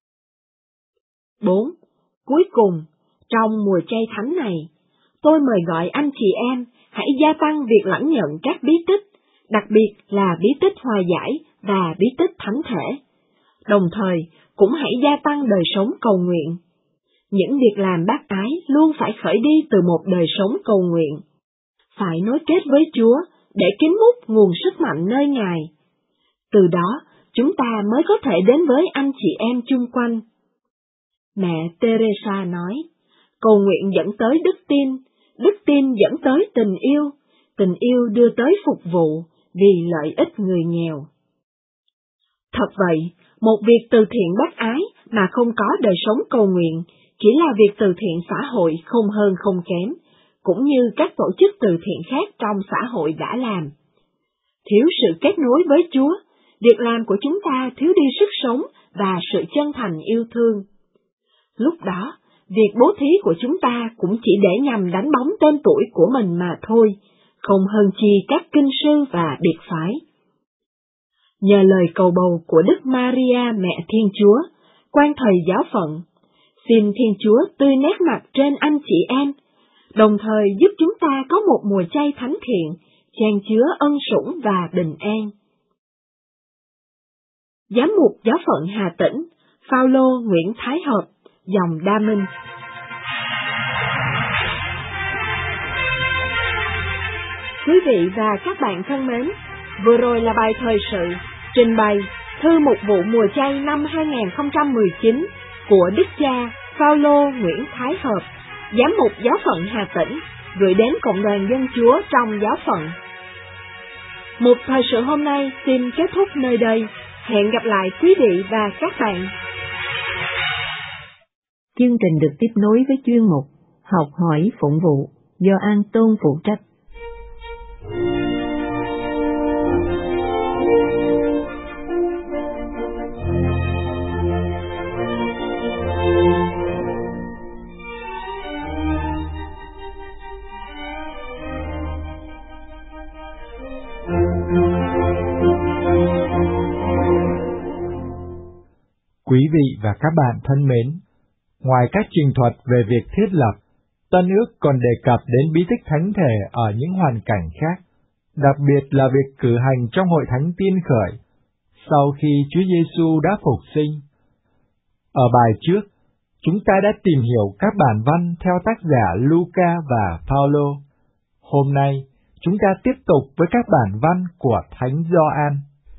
4. Cuối cùng, trong mùa chay thánh này, tôi mời gọi anh chị em hãy gia tăng việc lãnh nhận các bí tích, đặc biệt là bí tích hòa giải và bí tích thánh thể. Đồng thời, cũng hãy gia tăng đời sống cầu nguyện. Những việc làm bác ái luôn phải khởi đi từ một đời sống cầu nguyện. Phải nối kết với Chúa để kính múc nguồn sức mạnh nơi Ngài. Từ đó, chúng ta mới có thể đến với anh chị em chung quanh. Mẹ Teresa nói, cầu nguyện dẫn tới đức tin dẫn tới tình yêu đưa tới phục vụ vì lợi ích người nghèo. Thật vậy, một việc từ thiện bác ái mà không có đời sống cầu nguyện chỉ là việc từ thiện xã hội không hơn không kém, cũng như các tổ chức từ thiện khác trong xã hội đã làm. Thiếu sự kết nối với Chúa, việc làm của chúng ta thiếu đi sức sống và sự chân thành yêu thương. Lúc đó, việc bố thí của chúng ta cũng chỉ để nhằm đánh bóng tên tuổi của mình mà thôi, không hơn chi các kinh sư và biệt phái. Nhờ lời cầu bầu của Đức Maria Mẹ Thiên Chúa, quan thầy giáo phận, xin Thiên Chúa tươi nét mặt trên anh chị em, đồng thời giúp chúng ta có một mùa chay thánh thiện, chan chứa ân sủng và bình an. Giám mục giáo phận Hà Tĩnh, Phao-lô Nguyễn Thái Hợp, dòng Đa Minh. Quý vị và các bạn thân mến, vừa rồi là bài thời sự trình bày thư mục vụ mùa chay năm 2019 của Đức cha Phao-lô Nguyễn Thái Hợp, giám mục giáo phận Hà Tĩnh, gửi đến cộng đoàn dân Chúa trong giáo phận. Mục thời sự hôm nay xin kết thúc nơi đây. Hẹn gặp lại quý vị và các bạn. Chương trình được tiếp nối với chuyên mục Học hỏi phụng vụ do An Tôn phụ trách. Quý vị và các bạn thân mến, ngoài các trình thuật về việc thiết lập, Tân ước còn đề cập đến bí tích thánh thể ở những hoàn cảnh khác, đặc biệt là việc cử hành trong hội thánh tiên khởi, sau khi Chúa Giêsu đã phục sinh. Ở bài trước, chúng ta đã tìm hiểu các bản văn theo tác giả Luca và Phaolô. Hôm nay, chúng ta tiếp tục với các bản văn của Thánh Gioan.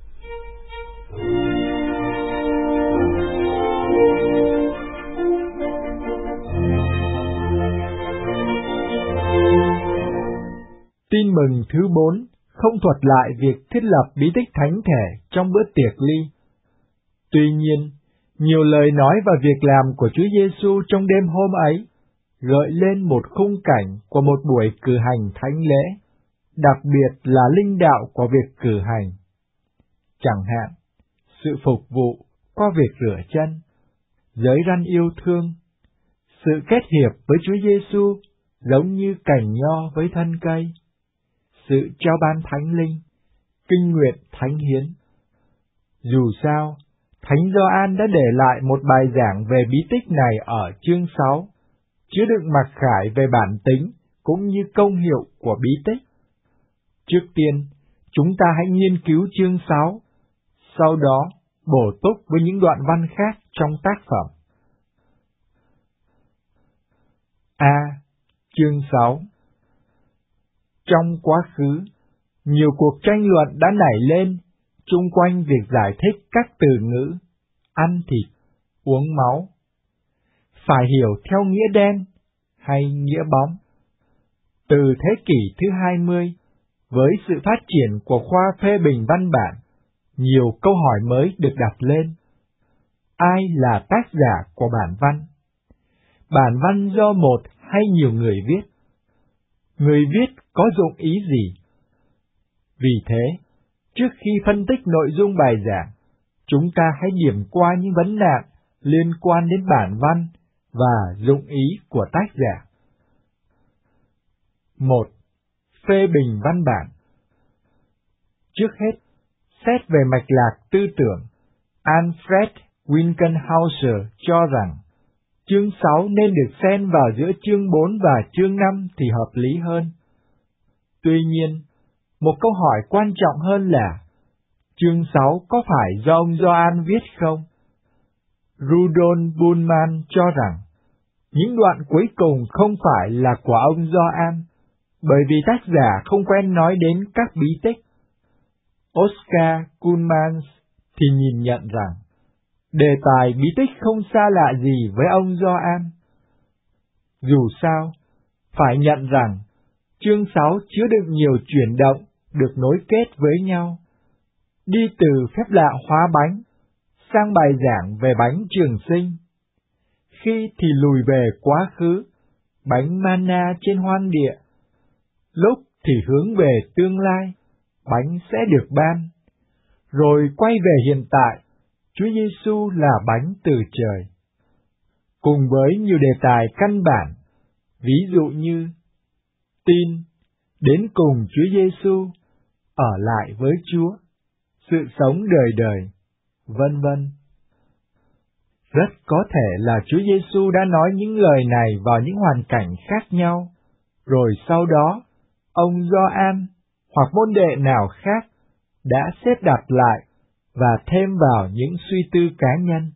Tin mừng thứ 4 không thuật lại việc thiết lập bí tích thánh thể trong bữa tiệc ly. Tuy nhiên, nhiều lời nói và việc làm của Chúa Giêsu trong đêm hôm ấy gợi lên một khung cảnh của một buổi cử hành thánh lễ, đặc biệt là linh đạo của việc cử hành. Chẳng hạn, sự phục vụ qua việc rửa chân, giới răn yêu thương, sự kết hiệp với Chúa Giêsu giống như cành nho với thân cây, sự trao ban thánh linh, kinh nguyện thánh hiến. Dù sao, Thánh Gioan đã để lại một bài giảng về bí tích này ở chương 6, chứa đựng mặc khải về bản tính cũng như công hiệu của bí tích. Trước tiên, chúng ta hãy nghiên cứu chương 6, sau đó bổ túc với những đoạn văn khác trong tác phẩm. A. Chương 6. Trong quá khứ, nhiều cuộc tranh luận đã nảy lên chung quanh việc giải thích các từ ngữ ăn thịt, uống máu. Phải hiểu theo nghĩa đen hay nghĩa bóng. Từ thế kỷ thứ 20, với sự phát triển của khoa phê bình văn bản, nhiều câu hỏi mới được đặt lên. Ai là tác giả của bản văn? Bản văn do một hay nhiều người viết? Người viết có dụng ý gì? Vì thế, trước khi phân tích nội dung bài giảng, chúng ta hãy điểm qua những vấn nạn liên quan đến bản văn và dụng ý của tác giả. 1. Phê bình văn bản. Trước hết, xét về mạch lạc tư tưởng, Alfred Winkenhauser cho rằng chương 6 nên được xen vào giữa chương 4 và chương 5 thì hợp lý hơn. Tuy nhiên, một câu hỏi quan trọng hơn là chương 6 có phải do ông Gioan viết không? Rudolf Bultmann cho rằng những đoạn cuối cùng không phải là của ông Gioan, bởi vì tác giả không quen nói đến các bí tích. Oscar Kuhlmann thì nhìn nhận rằng đề tài bí tích không xa lạ gì với ông Gioan. Dù sao, phải nhận rằng chương 6 chứa đựng nhiều chuyển động được nối kết với nhau, đi từ phép lạ hóa bánh sang bài giảng về bánh trường sinh, khi thì lùi về quá khứ, bánh mana trên hoang địa, lúc thì hướng về tương lai, bánh sẽ được ban, rồi quay về hiện tại, Chúa Giêsu là bánh từ trời. Cùng với nhiều đề tài căn bản, ví dụ như tin, đến cùng Chúa Giêsu, ở lại với Chúa, sự sống đời đời, vân vân. Rất có thể là Chúa Giêsu đã nói những lời này vào những hoàn cảnh khác nhau, rồi sau đó, ông Gioan hoặc môn đệ nào khác đã xếp đặt lại và thêm vào những suy tư cá nhân.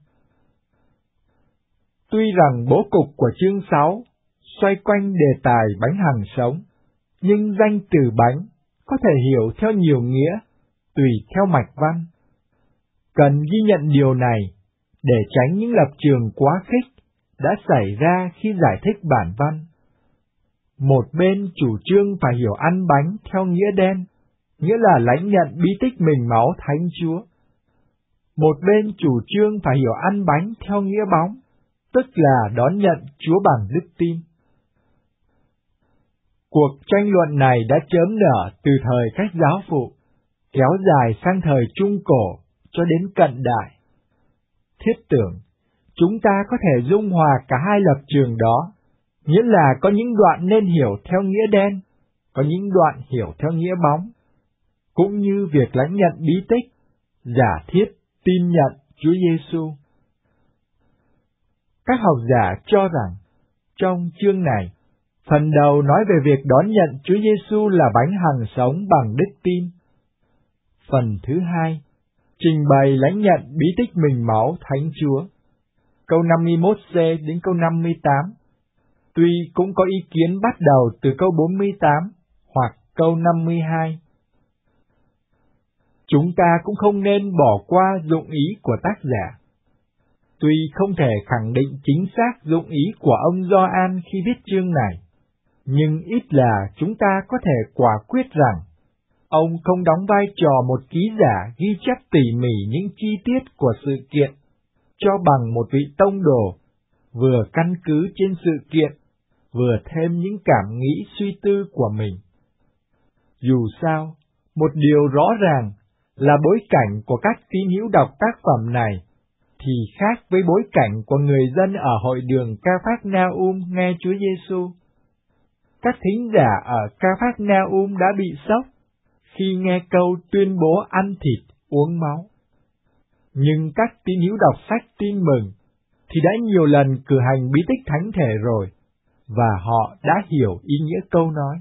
Tuy rằng bố cục của chương 6 xoay quanh đề tài bánh hằng sống, nhưng danh từ bánh có thể hiểu theo nhiều nghĩa, tùy theo mạch văn. Cần ghi nhận điều này để tránh những lập trường quá khích đã xảy ra khi giải thích bản văn. Một bên chủ trương phải hiểu ăn bánh theo nghĩa đen, nghĩa là lãnh nhận bí tích mình máu Thánh Chúa. Một bên chủ trương phải hiểu ăn bánh theo nghĩa bóng, tức là đón nhận Chúa bằng đức tin. Cuộc tranh luận này đã chớm nở từ thời các giáo phụ, kéo dài sang thời Trung Cổ cho đến cận đại. Thiết tưởng, chúng ta có thể dung hòa cả hai lập trường đó, nghĩa là có những đoạn nên hiểu theo nghĩa đen, có những đoạn hiểu theo nghĩa bóng, cũng như việc lãnh nhận bí tích, giả thiết tin nhận Chúa Giêsu. Các học giả cho rằng, trong chương này, phần đầu nói về việc đón nhận Chúa Giêsu là bánh hằng sống bằng đức tin. Phần thứ hai, trình bày lãnh nhận bí tích mình máu Thánh Chúa. Câu 51C đến câu 58. Tuy cũng có ý kiến bắt đầu từ câu 48 hoặc câu 52. Chúng ta cũng không nên bỏ qua dụng ý của tác giả. Tuy không thể khẳng định chính xác dụng ý của ông Gioan khi viết chương này, nhưng ít là chúng ta có thể quả quyết rằng ông không đóng vai trò một ký giả ghi chép tỉ mỉ những chi tiết của sự kiện, cho bằng một vị tông đồ, vừa căn cứ trên sự kiện, vừa thêm những cảm nghĩ suy tư của mình. Dù sao, một điều rõ ràng là bối cảnh của các tín hữu đọc tác phẩm này thì khác với bối cảnh của người dân ở hội đường Ca-phác-na-um nghe Chúa Giêsu. Các thính giả ở Ca-phác-na-um đã bị sốc khi nghe câu tuyên bố ăn thịt, uống máu. Nhưng các tín hữu đọc sách Tin Mừng thì đã nhiều lần cử hành bí tích thánh thể rồi, và họ đã hiểu ý nghĩa câu nói.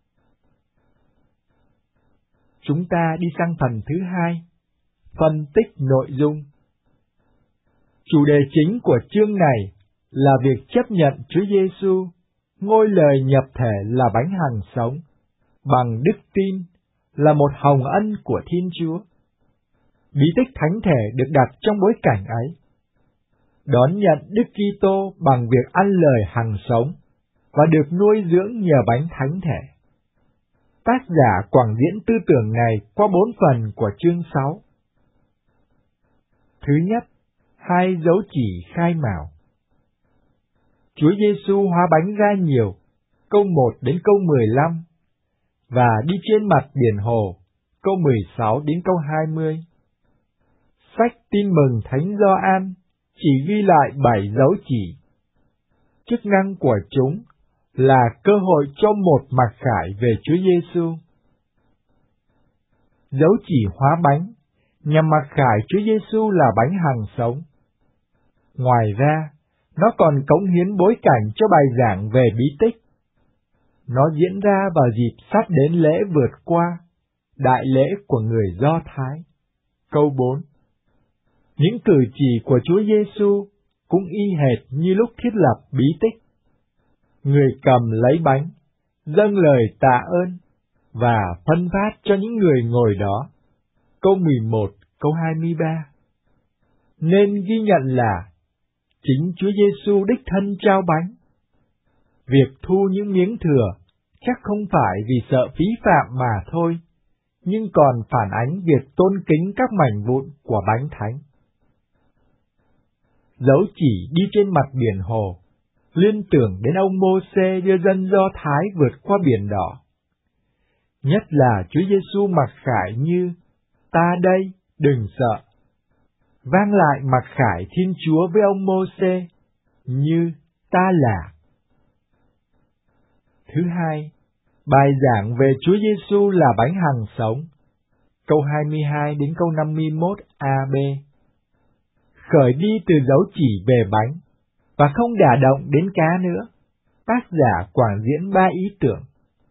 Chúng ta đi sang phần thứ hai, phân tích nội dung. Chủ đề chính của chương này là việc chấp nhận Chúa Giêsu, ngôi lời nhập thể là bánh hằng sống, bằng đức tin, là một hồng ân của Thiên Chúa. Bí tích thánh thể được đặt trong bối cảnh ấy. Đón nhận Đức Kitô bằng việc ăn lời hằng sống và được nuôi dưỡng nhờ bánh thánh thể. Tác giả quảng diễn tư tưởng này qua 4 phần của chương 6. Thứ nhất, 2 dấu chỉ khai mào. Chúa Giêsu hóa bánh ra nhiều, câu 1 đến câu 15, và đi trên mặt biển hồ, câu 16 đến câu 20. Sách Tin Mừng Thánh Gioan chỉ ghi lại 7 dấu chỉ. Chức năng của chúng là cơ hội cho một mặc khải về Chúa Giêsu. Dấu chỉ hóa bánh nhằm mặc khải Chúa Giêsu là bánh hằng sống. Ngoài ra, nó còn cống hiến bối cảnh cho bài giảng về bí tích. Nó diễn ra vào dịp sắp đến lễ vượt qua, đại lễ của người Do Thái. Câu 4. Những cử chỉ của Chúa Giêsu cũng y hệt như lúc thiết lập bí tích. Người cầm lấy bánh, dâng lời tạ ơn và phân phát cho những người ngồi đó. Câu 11, câu 23. Nên ghi nhận là chính Chúa Giêsu đích thân trao bánh. Việc thu những miếng thừa chắc không phải vì sợ phí phạm mà thôi, nhưng còn phản ánh việc tôn kính các mảnh vụn của bánh thánh. Dấu chỉ đi trên mặt biển hồ liên tưởng đến ông Mô-sê đưa dân Do Thái vượt qua biển đỏ. Nhất là Chúa Giêsu mặc khải như ta đây, đừng sợ. Vang lại mặc khải Thiên Chúa với ông Mô-sê như ta là. Thứ hai, bài giảng về Chúa Giêsu là bánh hằng sống. Câu 22 đến câu 51 AB. Khởi đi từ dấu chỉ về bánh, và không đả động đến cá nữa, tác giả quảng diễn 3 ý tưởng.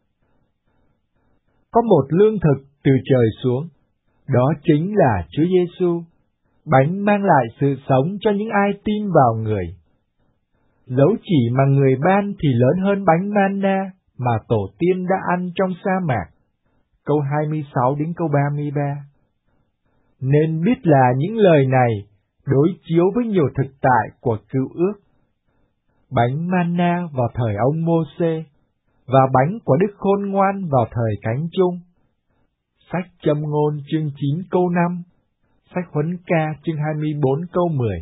Có một lương thực từ trời xuống, đó chính là Chúa Giêsu. Bánh mang lại sự sống cho những ai tin vào người. Dấu chỉ mà người ban thì lớn hơn bánh manna mà tổ tiên đã ăn trong sa mạc. Câu 26 đến câu 33. Nên biết là những lời này đối chiếu với nhiều thực tại của Cựu Ước. Bánh manna vào thời ông Mô-sê và bánh của Đức Khôn Ngoan vào thời Cánh Chung. Sách Châm Ngôn chương 9 câu 5, sách Huấn Ca chương 24 câu 10.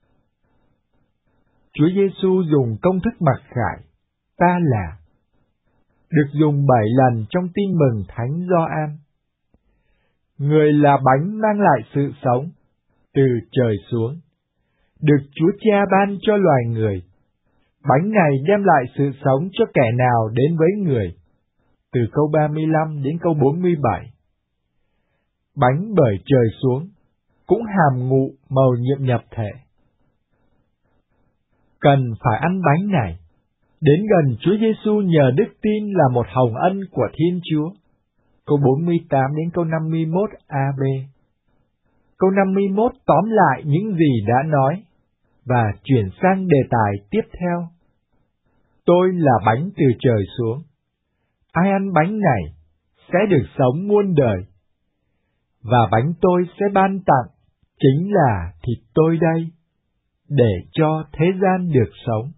Chúa Giêsu dùng công thức mặc khải, ta là, được dùng 7 lần trong Tin Mừng Thánh Gioan. Người là bánh mang lại sự sống, từ trời xuống, được Chúa Cha ban cho loài người. Bánh này đem lại sự sống cho kẻ nào đến với người. Từ câu 35 đến câu 47. Bánh bởi trời xuống, cũng hàm ngụ mầu nhiệm nhập thể. cần phải ăn bánh này. Đến gần Chúa Giêsu nhờ đức tin là một hồng ân của Thiên Chúa. Câu 48 đến câu 51 AB. Câu 51 tóm lại những gì đã nói, và chuyển sang đề tài tiếp theo. Tôi là bánh từ trời xuống. Ai ăn bánh này sẽ được sống muôn đời. Và bánh tôi sẽ ban tặng chính là thịt tôi đây, để cho thế gian được sống.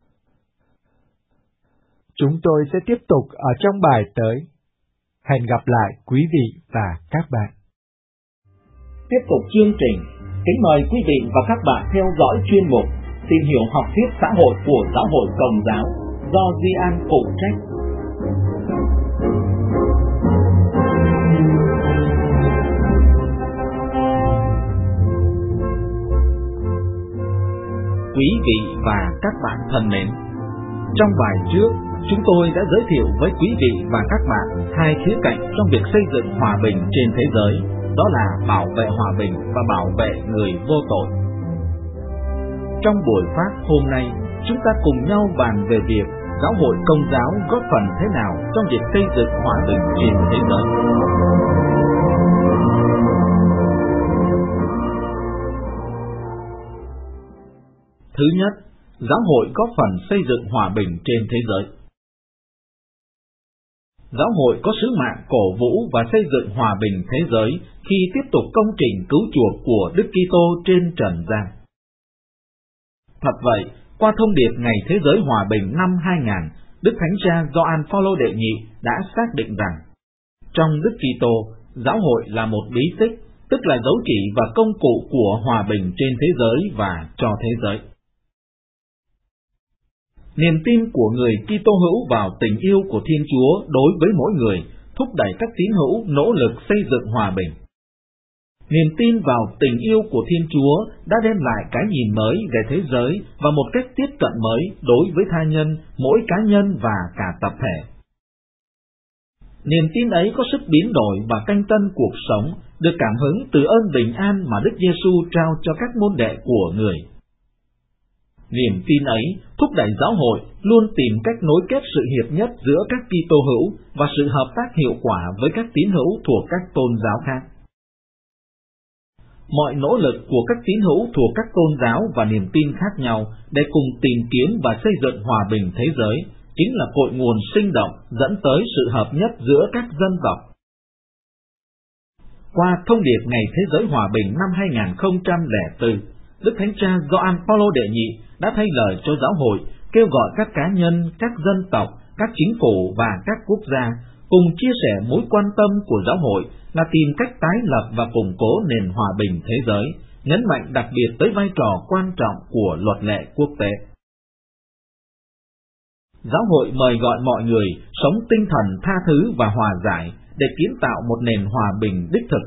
Chúng tôi sẽ tiếp tục ở trong bài tới. Hẹn gặp lại quý vị và các bạn. Tiếp tục chương trình, kính mời quý vị và các bạn theo dõi chuyên mục Tìm hiểu học thuyết xã hội của Giáo hội Công giáo do Duy An phụ trách. Quý vị và các bạn thân mến, trong bài trước, chúng tôi đã giới thiệu với quý vị và các bạn hai khía cạnh trong việc xây dựng hòa bình trên thế giới, đó là bảo vệ hòa bình và bảo vệ người vô tội. Trong buổi phát hôm nay, chúng ta cùng nhau bàn về việc Giáo hội Công giáo góp phần thế nào trong việc xây dựng hòa bình trên thế giới. Thứ nhất, Giáo hội góp phần xây dựng hòa bình trên thế giới. Giáo hội có sứ mạng cổ vũ và xây dựng hòa bình thế giới khi tiếp tục công trình cứu chuộc của Đức Kitô trên trần gian. Thật vậy, qua thông điệp Ngày Thế giới Hòa bình năm 2000, Đức Thánh Cha Gioan Phaolô đệ nhị đã xác định rằng, trong Đức Kitô, giáo hội là một bí tích, tức là dấu chỉ và công cụ của hòa bình trên thế giới và cho thế giới. Niềm tin của người Kitô hữu vào tình yêu của Thiên Chúa đối với mỗi người thúc đẩy các tín hữu nỗ lực xây dựng hòa bình. Niềm tin vào tình yêu của Thiên Chúa đã đem lại cái nhìn mới về thế giới và một cách tiếp cận mới đối với tha nhân, mỗi cá nhân và cả tập thể. Niềm tin ấy có sức biến đổi và canh tân cuộc sống, được cảm hứng từ ơn bình an mà Đức Giêsu trao cho các môn đệ của người. Niềm tin ấy thúc đẩy giáo hội luôn tìm cách nối kết sự hiệp nhất giữa các Kitô hữu và sự hợp tác hiệu quả với các tín hữu thuộc các tôn giáo khác. Mọi nỗ lực của các tín hữu thuộc các tôn giáo và niềm tin khác nhau để cùng tìm kiếm và xây dựng hòa bình thế giới chính là cội nguồn sinh động dẫn tới sự hợp nhất giữa các dân tộc. Qua thông điệp Ngày Thế giới Hòa bình năm 2004, Đức Thánh Cha Gioan Phaolô đệ nhị đã thay lời cho giáo hội, kêu gọi các cá nhân, các dân tộc, các chính phủ và các quốc gia cùng chia sẻ mối quan tâm của giáo hội là tìm cách tái lập và củng cố nền hòa bình thế giới, nhấn mạnh đặc biệt tới vai trò quan trọng của luật lệ quốc tế. Giáo hội mời gọi mọi người sống tinh thần tha thứ và hòa giải để kiến tạo một nền hòa bình đích thực.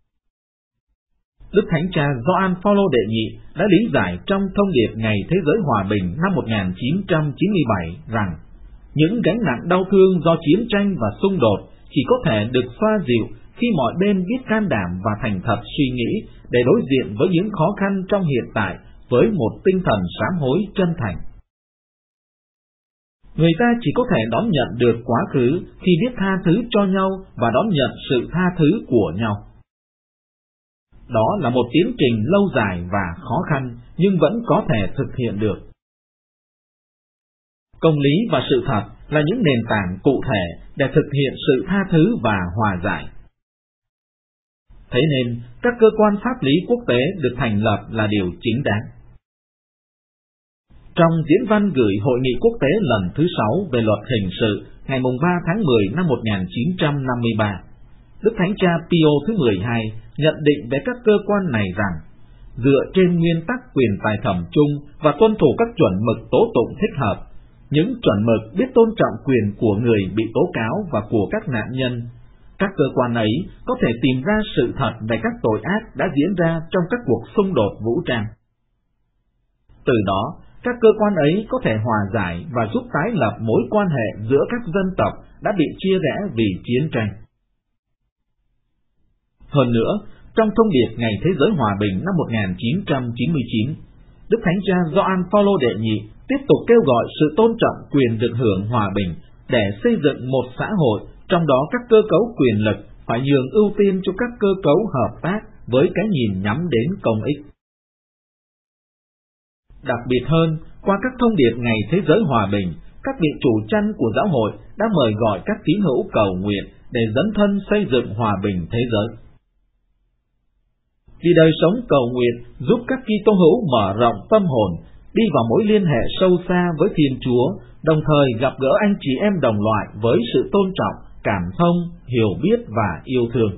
Đức Thánh Cha Gioan Phaolô đệ nhị đã lý giải trong thông điệp Ngày Thế giới Hòa bình năm 1997 rằng những gánh nặng đau thương do chiến tranh và xung đột chỉ có thể được xoa dịu khi mọi bên biết can đảm và thành thật suy nghĩ để đối diện với những khó khăn trong hiện tại với một tinh thần sám hối chân thành. Người ta chỉ có thể đón nhận được quá khứ khi biết tha thứ cho nhau và đón nhận sự tha thứ của nhau. Đó là một tiến trình lâu dài và khó khăn, nhưng vẫn có thể thực hiện được. Công lý và sự thật là những nền tảng cụ thể để thực hiện sự tha thứ và hòa giải. Thế nên, các cơ quan pháp lý quốc tế được thành lập là điều chính đáng. Trong diễn văn gửi Hội nghị quốc tế lần thứ 6 về luật hình sự ngày 3 tháng 10 năm 1953, Đức Thánh Cha Pio thứ 12 nhận định về các cơ quan này rằng, dựa trên nguyên tắc quyền tài thẩm chung và tuân thủ các chuẩn mực tố tụng thích hợp, những chuẩn mực biết tôn trọng quyền của người bị tố cáo và của các nạn nhân, các cơ quan ấy có thể tìm ra sự thật về các tội ác đã diễn ra trong các cuộc xung đột vũ trang. Từ đó, các cơ quan ấy có thể hòa giải và giúp tái lập mối quan hệ giữa các dân tộc đã bị chia rẽ vì chiến tranh. Hơn nữa, trong thông điệp Ngày Thế giới Hòa bình năm 1999, Đức Thánh Cha Gioan Phaolô đệ nhị tiếp tục kêu gọi sự tôn trọng quyền được hưởng hòa bình để xây dựng một xã hội, trong đó các cơ cấu quyền lực phải nhường ưu tiên cho các cơ cấu hợp tác với cái nhìn nhắm đến công ích. Đặc biệt hơn, qua các thông điệp Ngày Thế giới Hòa bình, các vị chủ chăn của giáo hội đã mời gọi các tín hữu cầu nguyện để dấn thân xây dựng hòa bình thế giới. Vì đời sống cầu nguyện giúp các Kitô hữu mở rộng tâm hồn, đi vào mối liên hệ sâu xa với Thiên Chúa, đồng thời gặp gỡ anh chị em đồng loại với sự tôn trọng, cảm thông, hiểu biết và yêu thương.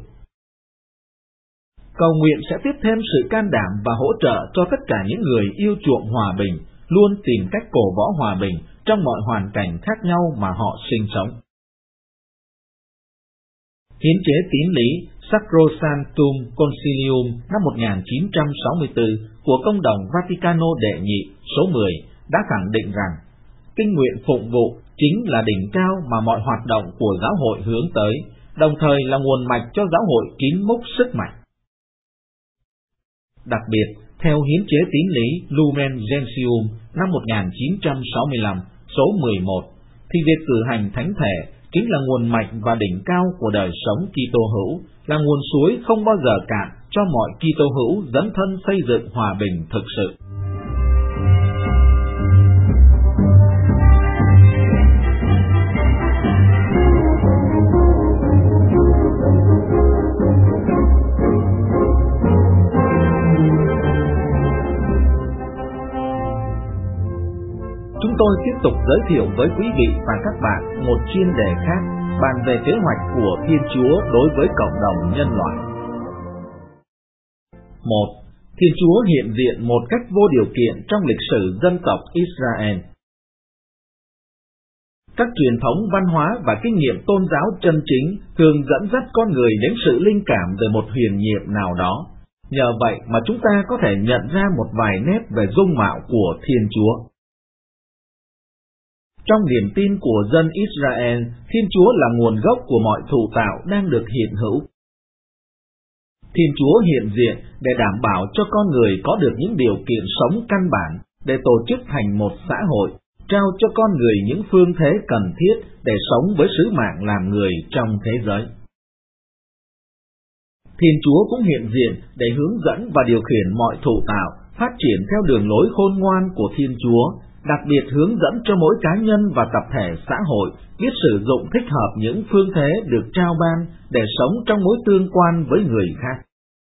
Cầu nguyện sẽ tiếp thêm sự can đảm và hỗ trợ cho tất cả những người yêu chuộng hòa bình, luôn tìm cách cổ võ hòa bình trong mọi hoàn cảnh khác nhau mà họ sinh sống. Hiến chế tín lý Sacrosanctum Concilium năm 1964 của Công đồng Vaticano đệ nhị số 10 đã khẳng định rằng kinh nguyện phụng vụ chính là đỉnh cao mà mọi hoạt động của giáo hội hướng tới, đồng thời là nguồn mạch cho giáo hội kín múc sức mạnh. Đặc biệt, theo hiến chế tín lý Lumen Gentium năm 1965 số 11, thì việc cử hành thánh thể chính là nguồn mạch và đỉnh cao của đời sống Kitô hữu, là nguồn suối không bao giờ cạn cho mọi Kitô hữu dấn thân xây dựng hòa bình thực sự. Chúng tôi tiếp tục giới thiệu với quý vị và các bạn một chuyên đề khác, bàn về kế hoạch của Thiên Chúa đối với cộng đồng nhân loại. 1. Thiên Chúa hiện diện một cách vô điều kiện trong lịch sử dân tộc Israel. Các truyền thống văn hóa và kinh nghiệm tôn giáo chân chính thường dẫn dắt con người đến sự linh cảm về một huyền nhiệm nào đó. Nhờ vậy mà chúng ta có thể nhận ra một vài nét về dung mạo của Thiên Chúa. Trong niềm tin của dân Israel, Thiên Chúa là nguồn gốc của mọi thụ tạo đang được hiện hữu. Thiên Chúa hiện diện để đảm bảo cho con người có được những điều kiện sống căn bản để tổ chức thành một xã hội, trao cho con người những phương thế cần thiết để sống với sứ mạng làm người trong thế giới. Thiên Chúa cũng hiện diện để hướng dẫn và điều khiển mọi thụ tạo phát triển theo đường lối khôn ngoan của Thiên Chúa, đặc biệt hướng dẫn cho mỗi cá nhân và tập thể xã hội biết sử dụng thích hợp những phương thế được trao ban để sống trong mối tương quan với người khác.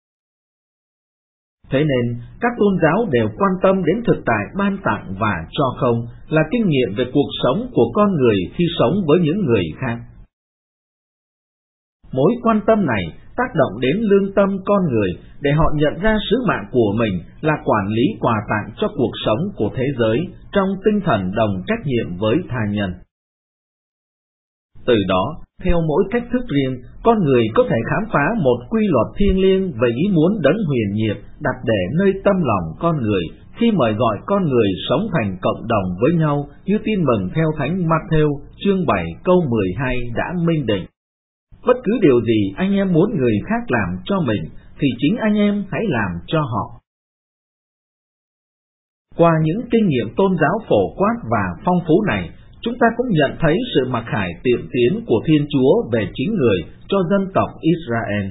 Thế nên, các tôn giáo đều quan tâm đến thực tại ban tặng và cho không là kinh nghiệm về cuộc sống của con người khi sống với những người khác. Mối quan tâm này tác động đến lương tâm con người để họ nhận ra sứ mạng của mình là quản lý quà tặng cho cuộc sống của thế giới trong tinh thần đồng trách nhiệm với tha nhân. Từ đó, theo mỗi cách thức riêng, con người có thể khám phá một quy luật thiêng liêng về ý muốn đấng huyền nhiệm đặt để nơi tâm lòng con người khi mời gọi con người sống thành cộng đồng với nhau như tin mừng theo Thánh Ma-thêu chương 7 câu 12 đã minh định. Bất cứ điều gì anh em muốn người khác làm cho mình, thì chính anh em hãy làm cho họ. Qua những kinh nghiệm tôn giáo phổ quát và phong phú này, chúng ta cũng nhận thấy sự mặc khải tiệm tiến của Thiên Chúa về chính người cho dân tộc Israel.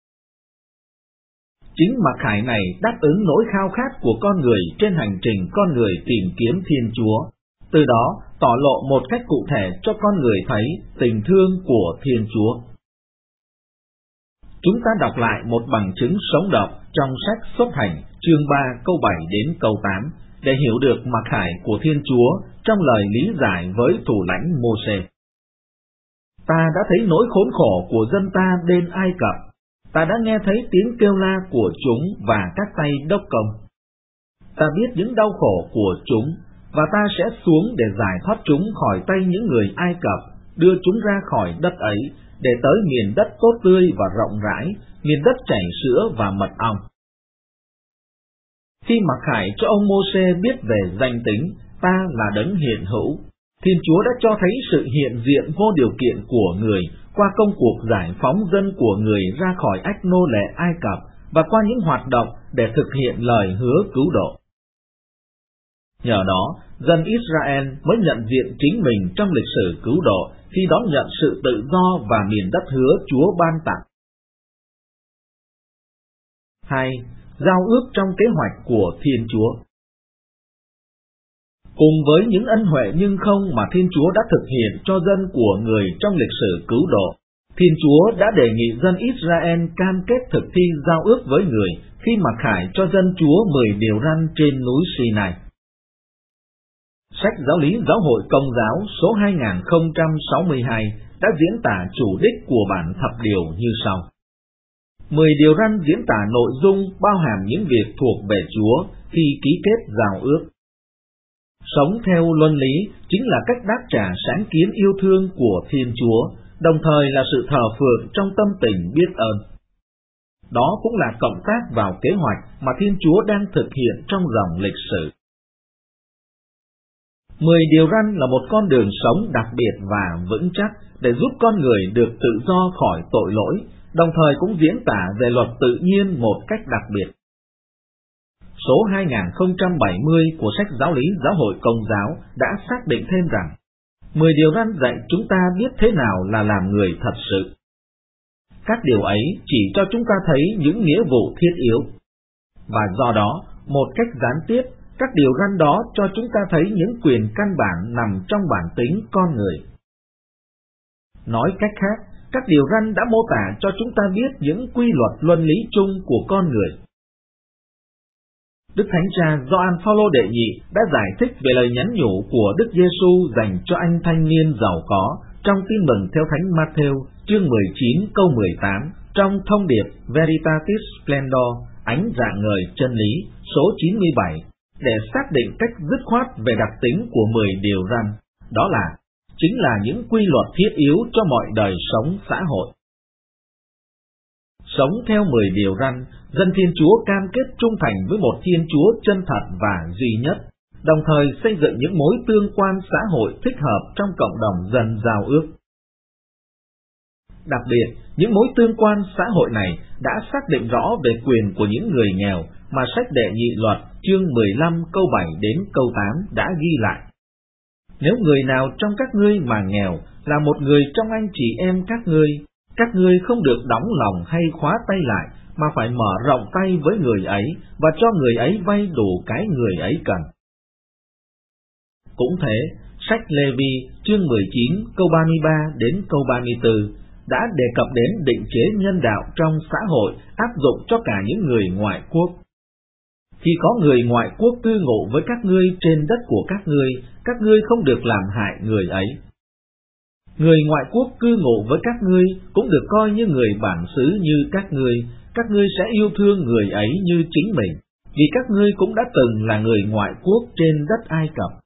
Chính mặc khải này đáp ứng nỗi khao khát của con người trên hành trình con người tìm kiếm Thiên Chúa, từ đó tỏ lộ một cách cụ thể cho con người thấy tình thương của Thiên Chúa. Chúng ta đọc lại một bằng chứng sống động trong sách Xuất Hành chương 3 câu 7 đến câu 8 để hiểu được mặc khải của Thiên Chúa trong lời lý giải với thủ lãnh Mô-sê. Ta đã thấy nỗi khốn khổ của dân ta bên Ai Cập, ta đã nghe thấy tiếng kêu la của chúng và các tay đốc công. Ta biết những đau khổ của chúng, và ta sẽ xuống để giải thoát chúng khỏi tay những người Ai Cập, đưa chúng ra khỏi đất ấy, để tới miền đất tốt tươi và rộng rãi, miền đất chảy sữa và mật ong. Khi mặc khải cho ông Mô-sê biết về danh tính, ta là đấng hiện hữu, Thiên Chúa đã cho thấy sự hiện diện vô điều kiện của người qua công cuộc giải phóng dân của người ra khỏi ách nô lệ Ai Cập và qua những hoạt động để thực hiện lời hứa cứu độ. Nhờ đó, dân Israel mới nhận diện chính mình trong lịch sử cứu độ khi đón nhận sự tự do và miền đất hứa Chúa ban tặng. 2. Giao ước trong kế hoạch của Thiên Chúa. Cùng với những ân huệ nhưng không mà Thiên Chúa đã thực hiện cho dân của người trong lịch sử cứu độ, Thiên Chúa đã đề nghị dân Israel cam kết thực thi giao ước với người khi mặc khải cho dân Chúa 10 điều răn trên núi Sinai. Sách Giáo lý Giáo hội Công giáo số 2062 đã diễn tả chủ đích của bản thập điều như sau. 10 điều răn diễn tả nội dung bao hàm những việc thuộc về Chúa khi ký kết giao ước. Sống theo luân lý chính là cách đáp trả sáng kiến yêu thương của Thiên Chúa, đồng thời là sự thờ phượng trong tâm tình biết ơn. Đó cũng là cộng tác vào kế hoạch mà Thiên Chúa đang thực hiện trong dòng lịch sử. 10 điều răn là một con đường sống đặc biệt và vững chắc để giúp con người được tự do khỏi tội lỗi, đồng thời cũng diễn tả về luật tự nhiên một cách đặc biệt. Số 2070 của sách Giáo lý Giáo hội Công giáo đã xác định thêm rằng 10 điều răn dạy chúng ta biết thế nào là làm người thật sự. Các điều ấy chỉ cho chúng ta thấy những nghĩa vụ thiết yếu. Và do đó, một cách gián tiếp, các điều răn đó cho chúng ta thấy những quyền căn bản nằm trong bản tính con người. Nói cách khác, các điều răn đã mô tả cho chúng ta biết những quy luật luân lý chung của con người. Đức Thánh Cha Gioan Phaolô đệ nhị đã giải thích về lời nhắn nhủ của Đức Giêsu dành cho anh thanh niên giàu có trong Tin mừng theo Thánh Matthew chương 19 câu 18 trong thông điệp Veritatis Splendor, ánh rạng ngời chân lý số 97 để xác định cách dứt khoát về đặc tính của 10 điều răn, đó là chính là những quy luật thiết yếu cho mọi đời sống xã hội. Sống theo 10 điều răn, dân Thiên Chúa cam kết trung thành với một Thiên Chúa chân thật và duy nhất, đồng thời xây dựng những mối tương quan xã hội thích hợp trong cộng đồng dân giao ước. Đặc biệt, những mối tương quan xã hội này đã xác định rõ về quyền của những người nghèo mà sách Đệ Nhị Luật chương 15 câu 7 đến câu 8 đã ghi lại. Nếu người nào trong các ngươi mà nghèo là một người trong anh chị em các ngươi không được đóng lòng hay khóa tay lại, mà phải mở rộng tay với người ấy và cho người ấy vay đủ cái người ấy cần. Cũng thế, sách Lê-vi chương 19 câu 33 đến câu 34 đã đề cập đến định chế nhân đạo trong xã hội áp dụng cho cả những người ngoại quốc. Khi có người ngoại quốc cư ngụ với các ngươi trên đất của các ngươi không được làm hại người ấy. Người ngoại quốc cư ngụ với các ngươi cũng được coi như người bản xứ như các ngươi sẽ yêu thương người ấy như chính mình, vì các ngươi cũng đã từng là người ngoại quốc trên đất Ai Cập.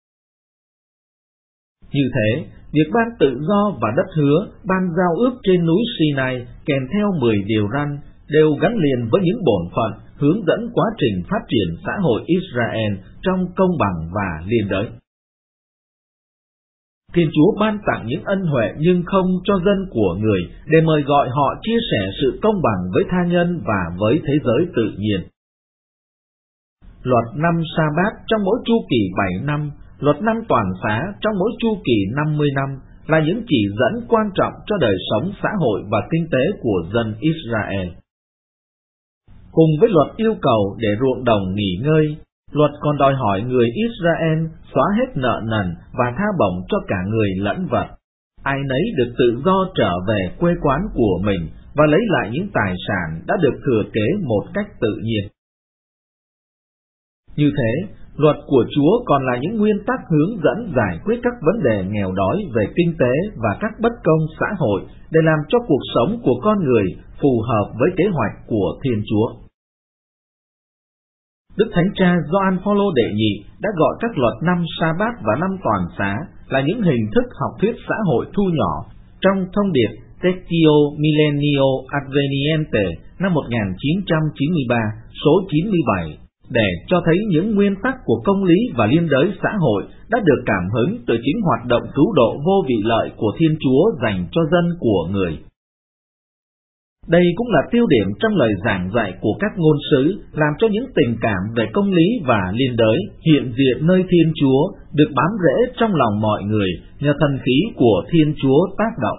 Như thế, việc ban tự do và đất hứa, ban giao ước trên núi Sinai kèm theo 10 điều răn đều gắn liền với những bổn phận hướng dẫn quá trình phát triển xã hội Israel trong công bằng và liên đới. Thiên Chúa ban tặng những ân huệ nhưng không cho dân của người để mời gọi họ chia sẻ sự công bằng với tha nhân và với thế giới tự nhiên. Luật năm Sa-bát trong mỗi chu kỳ 7 năm, luật năm toàn xá trong mỗi chu kỳ 50 năm là những chỉ dẫn quan trọng cho đời sống xã hội và kinh tế của dân Israel. Cùng với luật yêu cầu để ruộng đồng nghỉ ngơi, luật còn đòi hỏi người Israel xóa hết nợ nần và tha bổng cho cả người lẫn vật. Ai nấy được tự do trở về quê quán của mình và lấy lại những tài sản đã được thừa kế một cách tự nhiên. Như thế, luật của Chúa còn là những nguyên tắc hướng dẫn giải quyết các vấn đề nghèo đói về kinh tế và các bất công xã hội để làm cho cuộc sống của con người phù hợp với kế hoạch của Thiên Chúa. Đức Thánh Cha Gioan Phaolô đệ nhị đã gọi các luật năm Sa-bát và năm toàn xá là những hình thức học thuyết xã hội thu nhỏ trong thông điệp Lectio Millennio Adveniente năm 1993 số 97 để cho thấy những nguyên tắc của công lý và liên đới xã hội đã được cảm hứng từ chính hoạt động cứu độ vô vị lợi của Thiên Chúa dành cho dân của người. Đây cũng là tiêu điểm trong lời giảng dạy của các ngôn sứ, làm cho những tình cảm về công lý và liên đới hiện diện nơi Thiên Chúa được bám rễ trong lòng mọi người nhờ thần khí của Thiên Chúa tác động.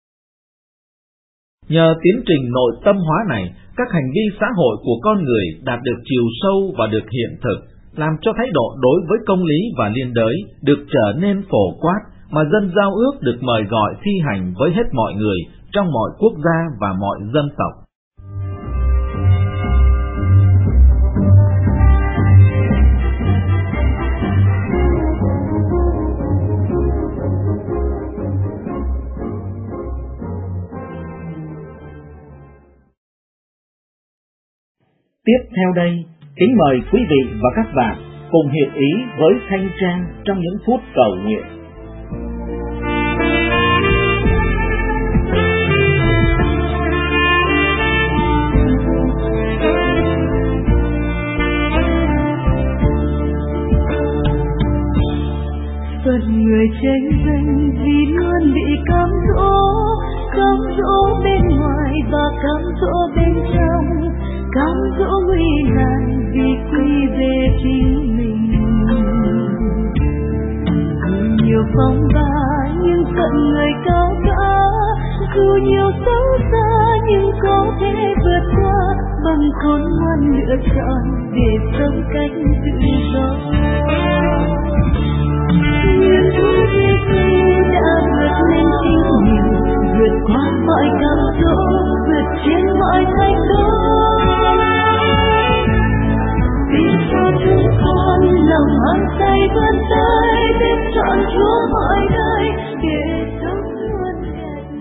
Nhờ tiến trình nội tâm hóa này, các hành vi xã hội của con người đạt được chiều sâu và được hiện thực, làm cho thái độ đối với công lý và liên đới được trở nên phổ quát, mà dân giao ước được mời gọi thi hành với hết mọi người trong mọi quốc gia và mọi dân tộc. Tiếp theo đây, kính mời quý vị và các bạn cùng hiệp ý với Thanh Trang trong những phút cầu nguyện. Phận người tranh giành vì luôn bị cám dỗ bên ngoài và cám dỗ bên trong, cám dỗ nguy nan vì quy về chính mình. Dù nhiều phong ba nhưng phận người cao cả, dù nhiều xấu xa nhưng có thể vượt qua bằng khôn ngoan lựa chọn để sống cách tự do. Nguyện Chúa Giêsu đã vượt lên chính mình, vượt qua mọi cám dỗ, vượt trên mọi thách đố. Vì cho chúng con lòng mang say vươn tới, biết chọn Chúa mọi nơi để sống luôn đẹp.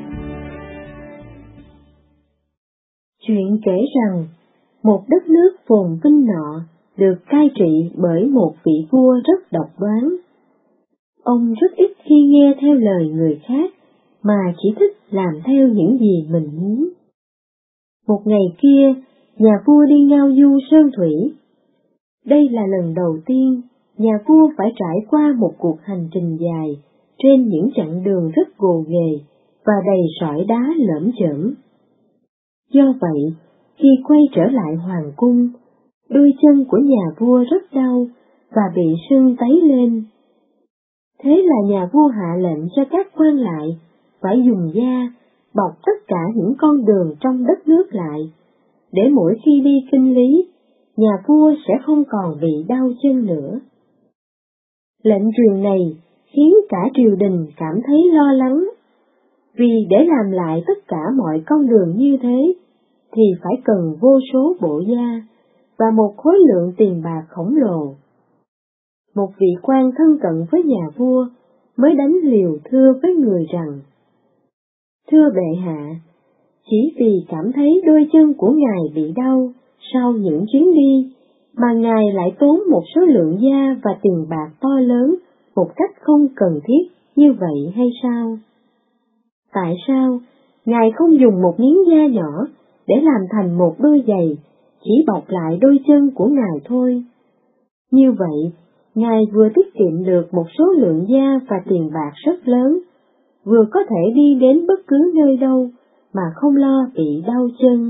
Chuyện kể rằng một đất nước phồn vinh nọ được cai trị bởi một vị vua rất độc đoán. Ông rất ít khi nghe theo lời người khác, mà chỉ thích làm theo những gì mình muốn. Một ngày kia, nhà vua đi ngao du sơn thủy. Đây là lần đầu tiên nhà vua phải trải qua một cuộc hành trình dài trên những chặng đường rất gồ ghề và đầy sỏi đá lởm chởm. Do vậy, khi quay trở lại hoàng cung, đôi chân của nhà vua rất đau và bị sưng tấy lên. Thế là nhà vua hạ lệnh cho các quan lại phải dùng da bọc tất cả những con đường trong đất nước lại, để mỗi khi đi kinh lý, nhà vua sẽ không còn bị đau chân nữa. Lệnh truyền này khiến cả triều đình cảm thấy lo lắng, vì để làm lại tất cả mọi con đường như thế, thì phải cần vô số bộ da và một khối lượng tiền bạc khổng lồ. Một vị quan thân cận với nhà vua mới đánh liều thưa với người rằng: Thưa bệ hạ, chỉ vì cảm thấy đôi chân của ngài bị đau sau những chuyến đi, mà ngài lại tốn một số lượng da và tiền bạc to lớn một cách không cần thiết như vậy hay sao? Tại sao ngài không dùng một miếng da nhỏ để làm thành một đôi giày, chỉ bọc lại đôi chân của ngài thôi? Như vậy, ngài vừa tiết kiệm được một số lượng da và tiền bạc rất lớn, vừa có thể đi đến bất cứ nơi đâu mà không lo bị đau chân.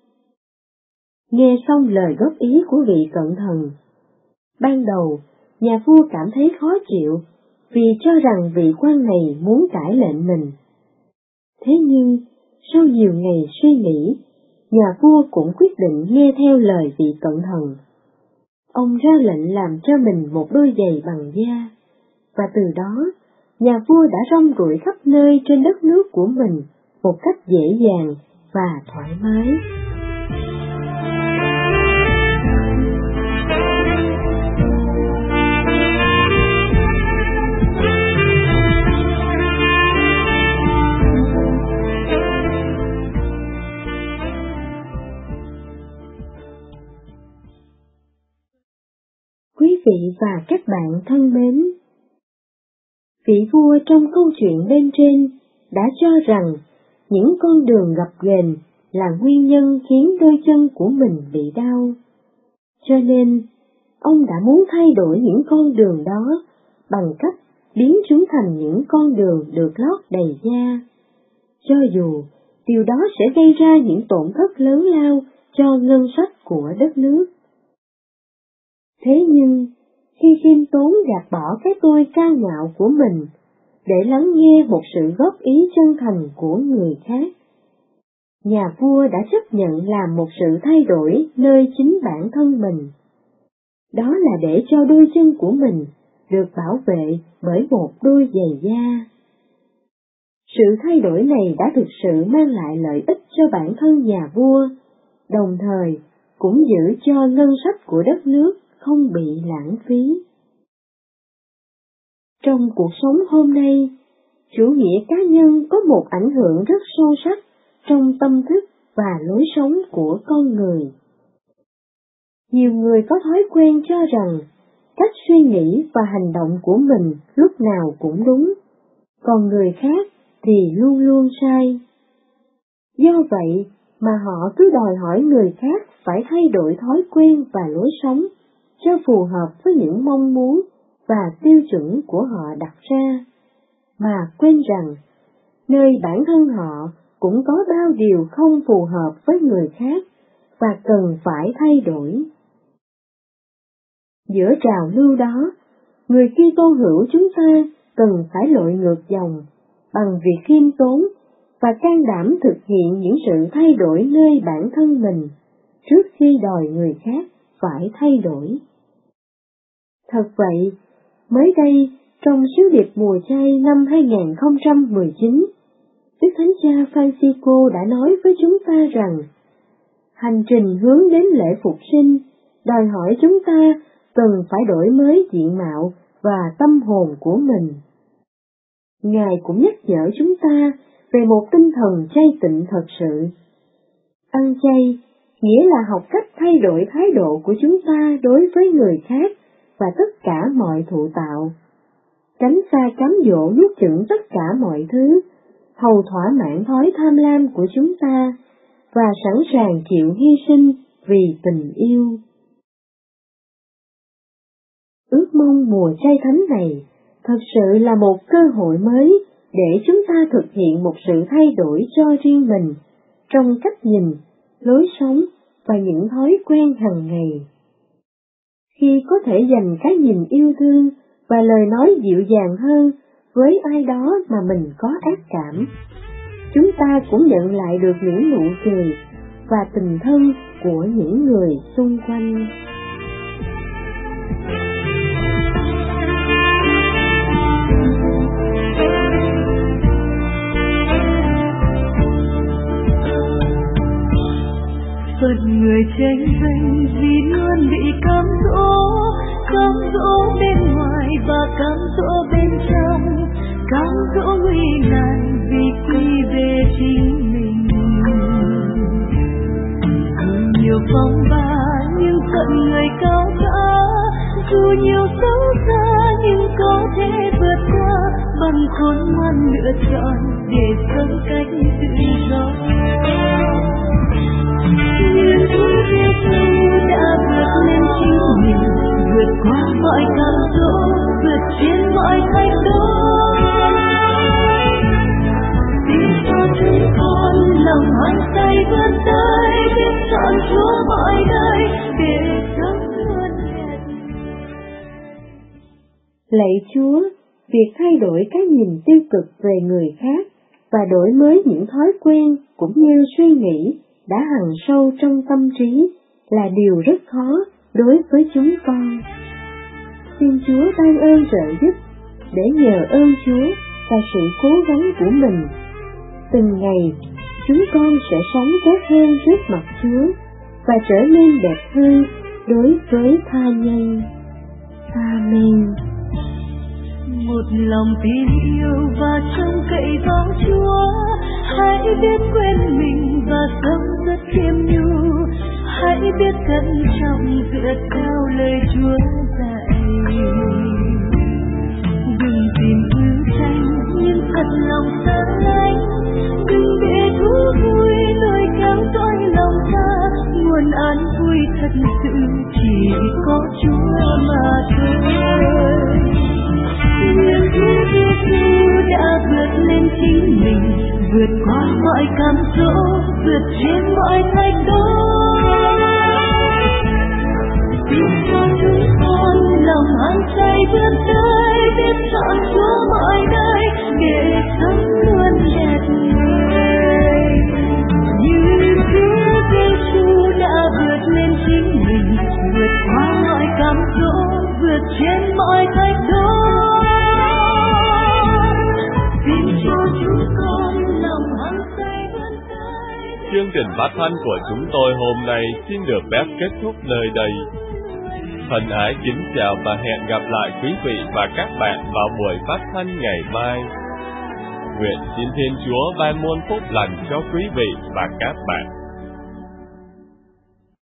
Nghe xong lời góp ý của vị cận thần, ban đầu nhà vua cảm thấy khó chịu vì cho rằng vị quan này muốn cải lệnh mình. Thế nhưng, sau nhiều ngày suy nghĩ, nhà vua cũng quyết định nghe theo lời vị cận thần. Ông ra lệnh làm cho mình một đôi giày bằng da, và từ đó, nhà vua đã rong ruổi khắp nơi trên đất nước của mình một cách dễ dàng và thoải mái. Quý vị và các bạn thân mến, vị vua trong câu chuyện bên trên đã cho rằng những con đường gập ghềnh là nguyên nhân khiến đôi chân của mình bị đau. Cho nên, ông đã muốn thay đổi những con đường đó bằng cách biến chúng thành những con đường được lót đầy da. Cho dù điều đó sẽ gây ra những tổn thất lớn lao cho ngân sách của đất nước. Thế nhưng, khi khiêm tốn gạt bỏ cái tôi cao ngạo của mình, để lắng nghe một sự góp ý chân thành của người khác, nhà vua đã chấp nhận làm một sự thay đổi nơi chính bản thân mình. Đó là để cho đôi chân của mình được bảo vệ bởi một đôi giày da. Sự thay đổi này đã thực sự mang lại lợi ích cho bản thân nhà vua, đồng thời cũng giữ cho ngân sách của đất nước không bị lãng phí. Trong cuộc sống hôm nay, chủ nghĩa cá nhân có một ảnh hưởng rất sâu sắc trong tâm thức và lối sống của con người. Nhiều người có thói quen cho rằng cách suy nghĩ và hành động của mình lúc nào cũng đúng, còn người khác thì luôn luôn sai. Do vậy mà họ cứ đòi hỏi người khác phải thay đổi thói quen và lối sống cho phù hợp với những mong muốn và tiêu chuẩn của họ đặt ra, mà quên rằng nơi bản thân họ cũng có bao điều không phù hợp với người khác và cần phải thay đổi. Giữa trào lưu đó, người Kitô hữu chúng ta cần phải lội ngược dòng bằng việc khiêm tốn và can đảm thực hiện những sự thay đổi nơi bản thân mình trước khi đòi người khác phải thay đổi. Thật vậy, mới đây trong sứ điệp mùa chay năm 2019, Đức Thánh Cha Francisco đã nói với chúng ta rằng hành trình hướng đến lễ phục sinh đòi hỏi chúng ta cần phải đổi mới diện mạo và tâm hồn của mình. Ngài cũng nhắc nhở chúng ta về một tinh thần chay tịnh thật sự. Ăn chay nghĩa là học cách thay đổi thái độ của chúng ta đối với người khác và tất cả mọi thụ tạo. Tránh xa cám dỗ nuốt chửng tất cả mọi thứ, hầu thỏa mãn thói tham lam của chúng ta, và sẵn sàng chịu hy sinh vì tình yêu. Ước mong mùa chay thánh này thật sự là một cơ hội mới để chúng ta thực hiện một sự thay đổi cho riêng mình trong cách nhìn, lối sống và những thói quen hàng ngày. Khi có thể dành cái nhìn yêu thương và lời nói dịu dàng hơn với ai đó mà mình có ác cảm, chúng ta cũng nhận lại được những nụ cười và tình thân của những người xung quanh. Phận người tranh giành vì luôn bị cám dỗ bên ngoài và cám dỗ bên trong, cám dỗ nguy nan vì quy về chính mình. Dù nhiều phong ba nhưng phận người cao cả, dù nhiều xấu xa nhưng có thể vượt qua, bằng khôn ngoan lựa chọn để sống cách tự do. Niềm vui Giêsu đã vượt lên chính mình, vượt qua mọi cám dỗ, vượt trên mọi thách đố. Xin cho chúng con lòng hoan say vươn tới, biết chọn Chúa mọi đời để sống luôn đẹp. Lạy Chúa, việc thay đổi cái nhìn tiêu cực về người khác và đổi mới những thói quen cũng như suy nghĩ đã hằn sâu trong tâm trí là điều rất khó đối với chúng con. Xin Chúa ban ơn trợ giúp để nhờ ơn Chúa và sự cố gắng của mình, từng ngày chúng con sẽ sống tốt hơn trước mặt Chúa và trở nên đẹp hơn đối với tha nhân. Amen. Một lòng tin yêu và trông cậy vào Chúa, hãy biết quên mình và sống rất khiêm nhu, hãy biết cẩn trọng dựa theo lời Chúa dạy. Đừng tìm ưu tranh nhưng thật lòng sáng lánh, đừng để thú vui lôi kéo dõi lòng ta, nguồn an vui thật sự chỉ có Chúa mà thôi. Niềm vui Giêsu đã vượt lên chính mình, vượt qua mọi mọi cám dỗ, vượt trên mọi thách đố. Xin cho chúng con lòng hăng say vươn tới, biết chọn Chúa mọi nơi để sống luôn đẹp người. Như Chúa Giêsu đã vượt lên chính mình, vượt qua mọi cám dỗ, vượt trên mọi thách đố. Xin cho chúng con lòng hăng say vươn tới. Chương trình phát thanh của chúng tôi hôm nay xin được phép kết thúc nơi đây. Thân ái kính chào và hẹn gặp lại quý vị và các bạn vào buổi phát thanh ngày mai. Nguyện xin Thiên Chúa ban muôn phúc lành cho quý vị và các bạn.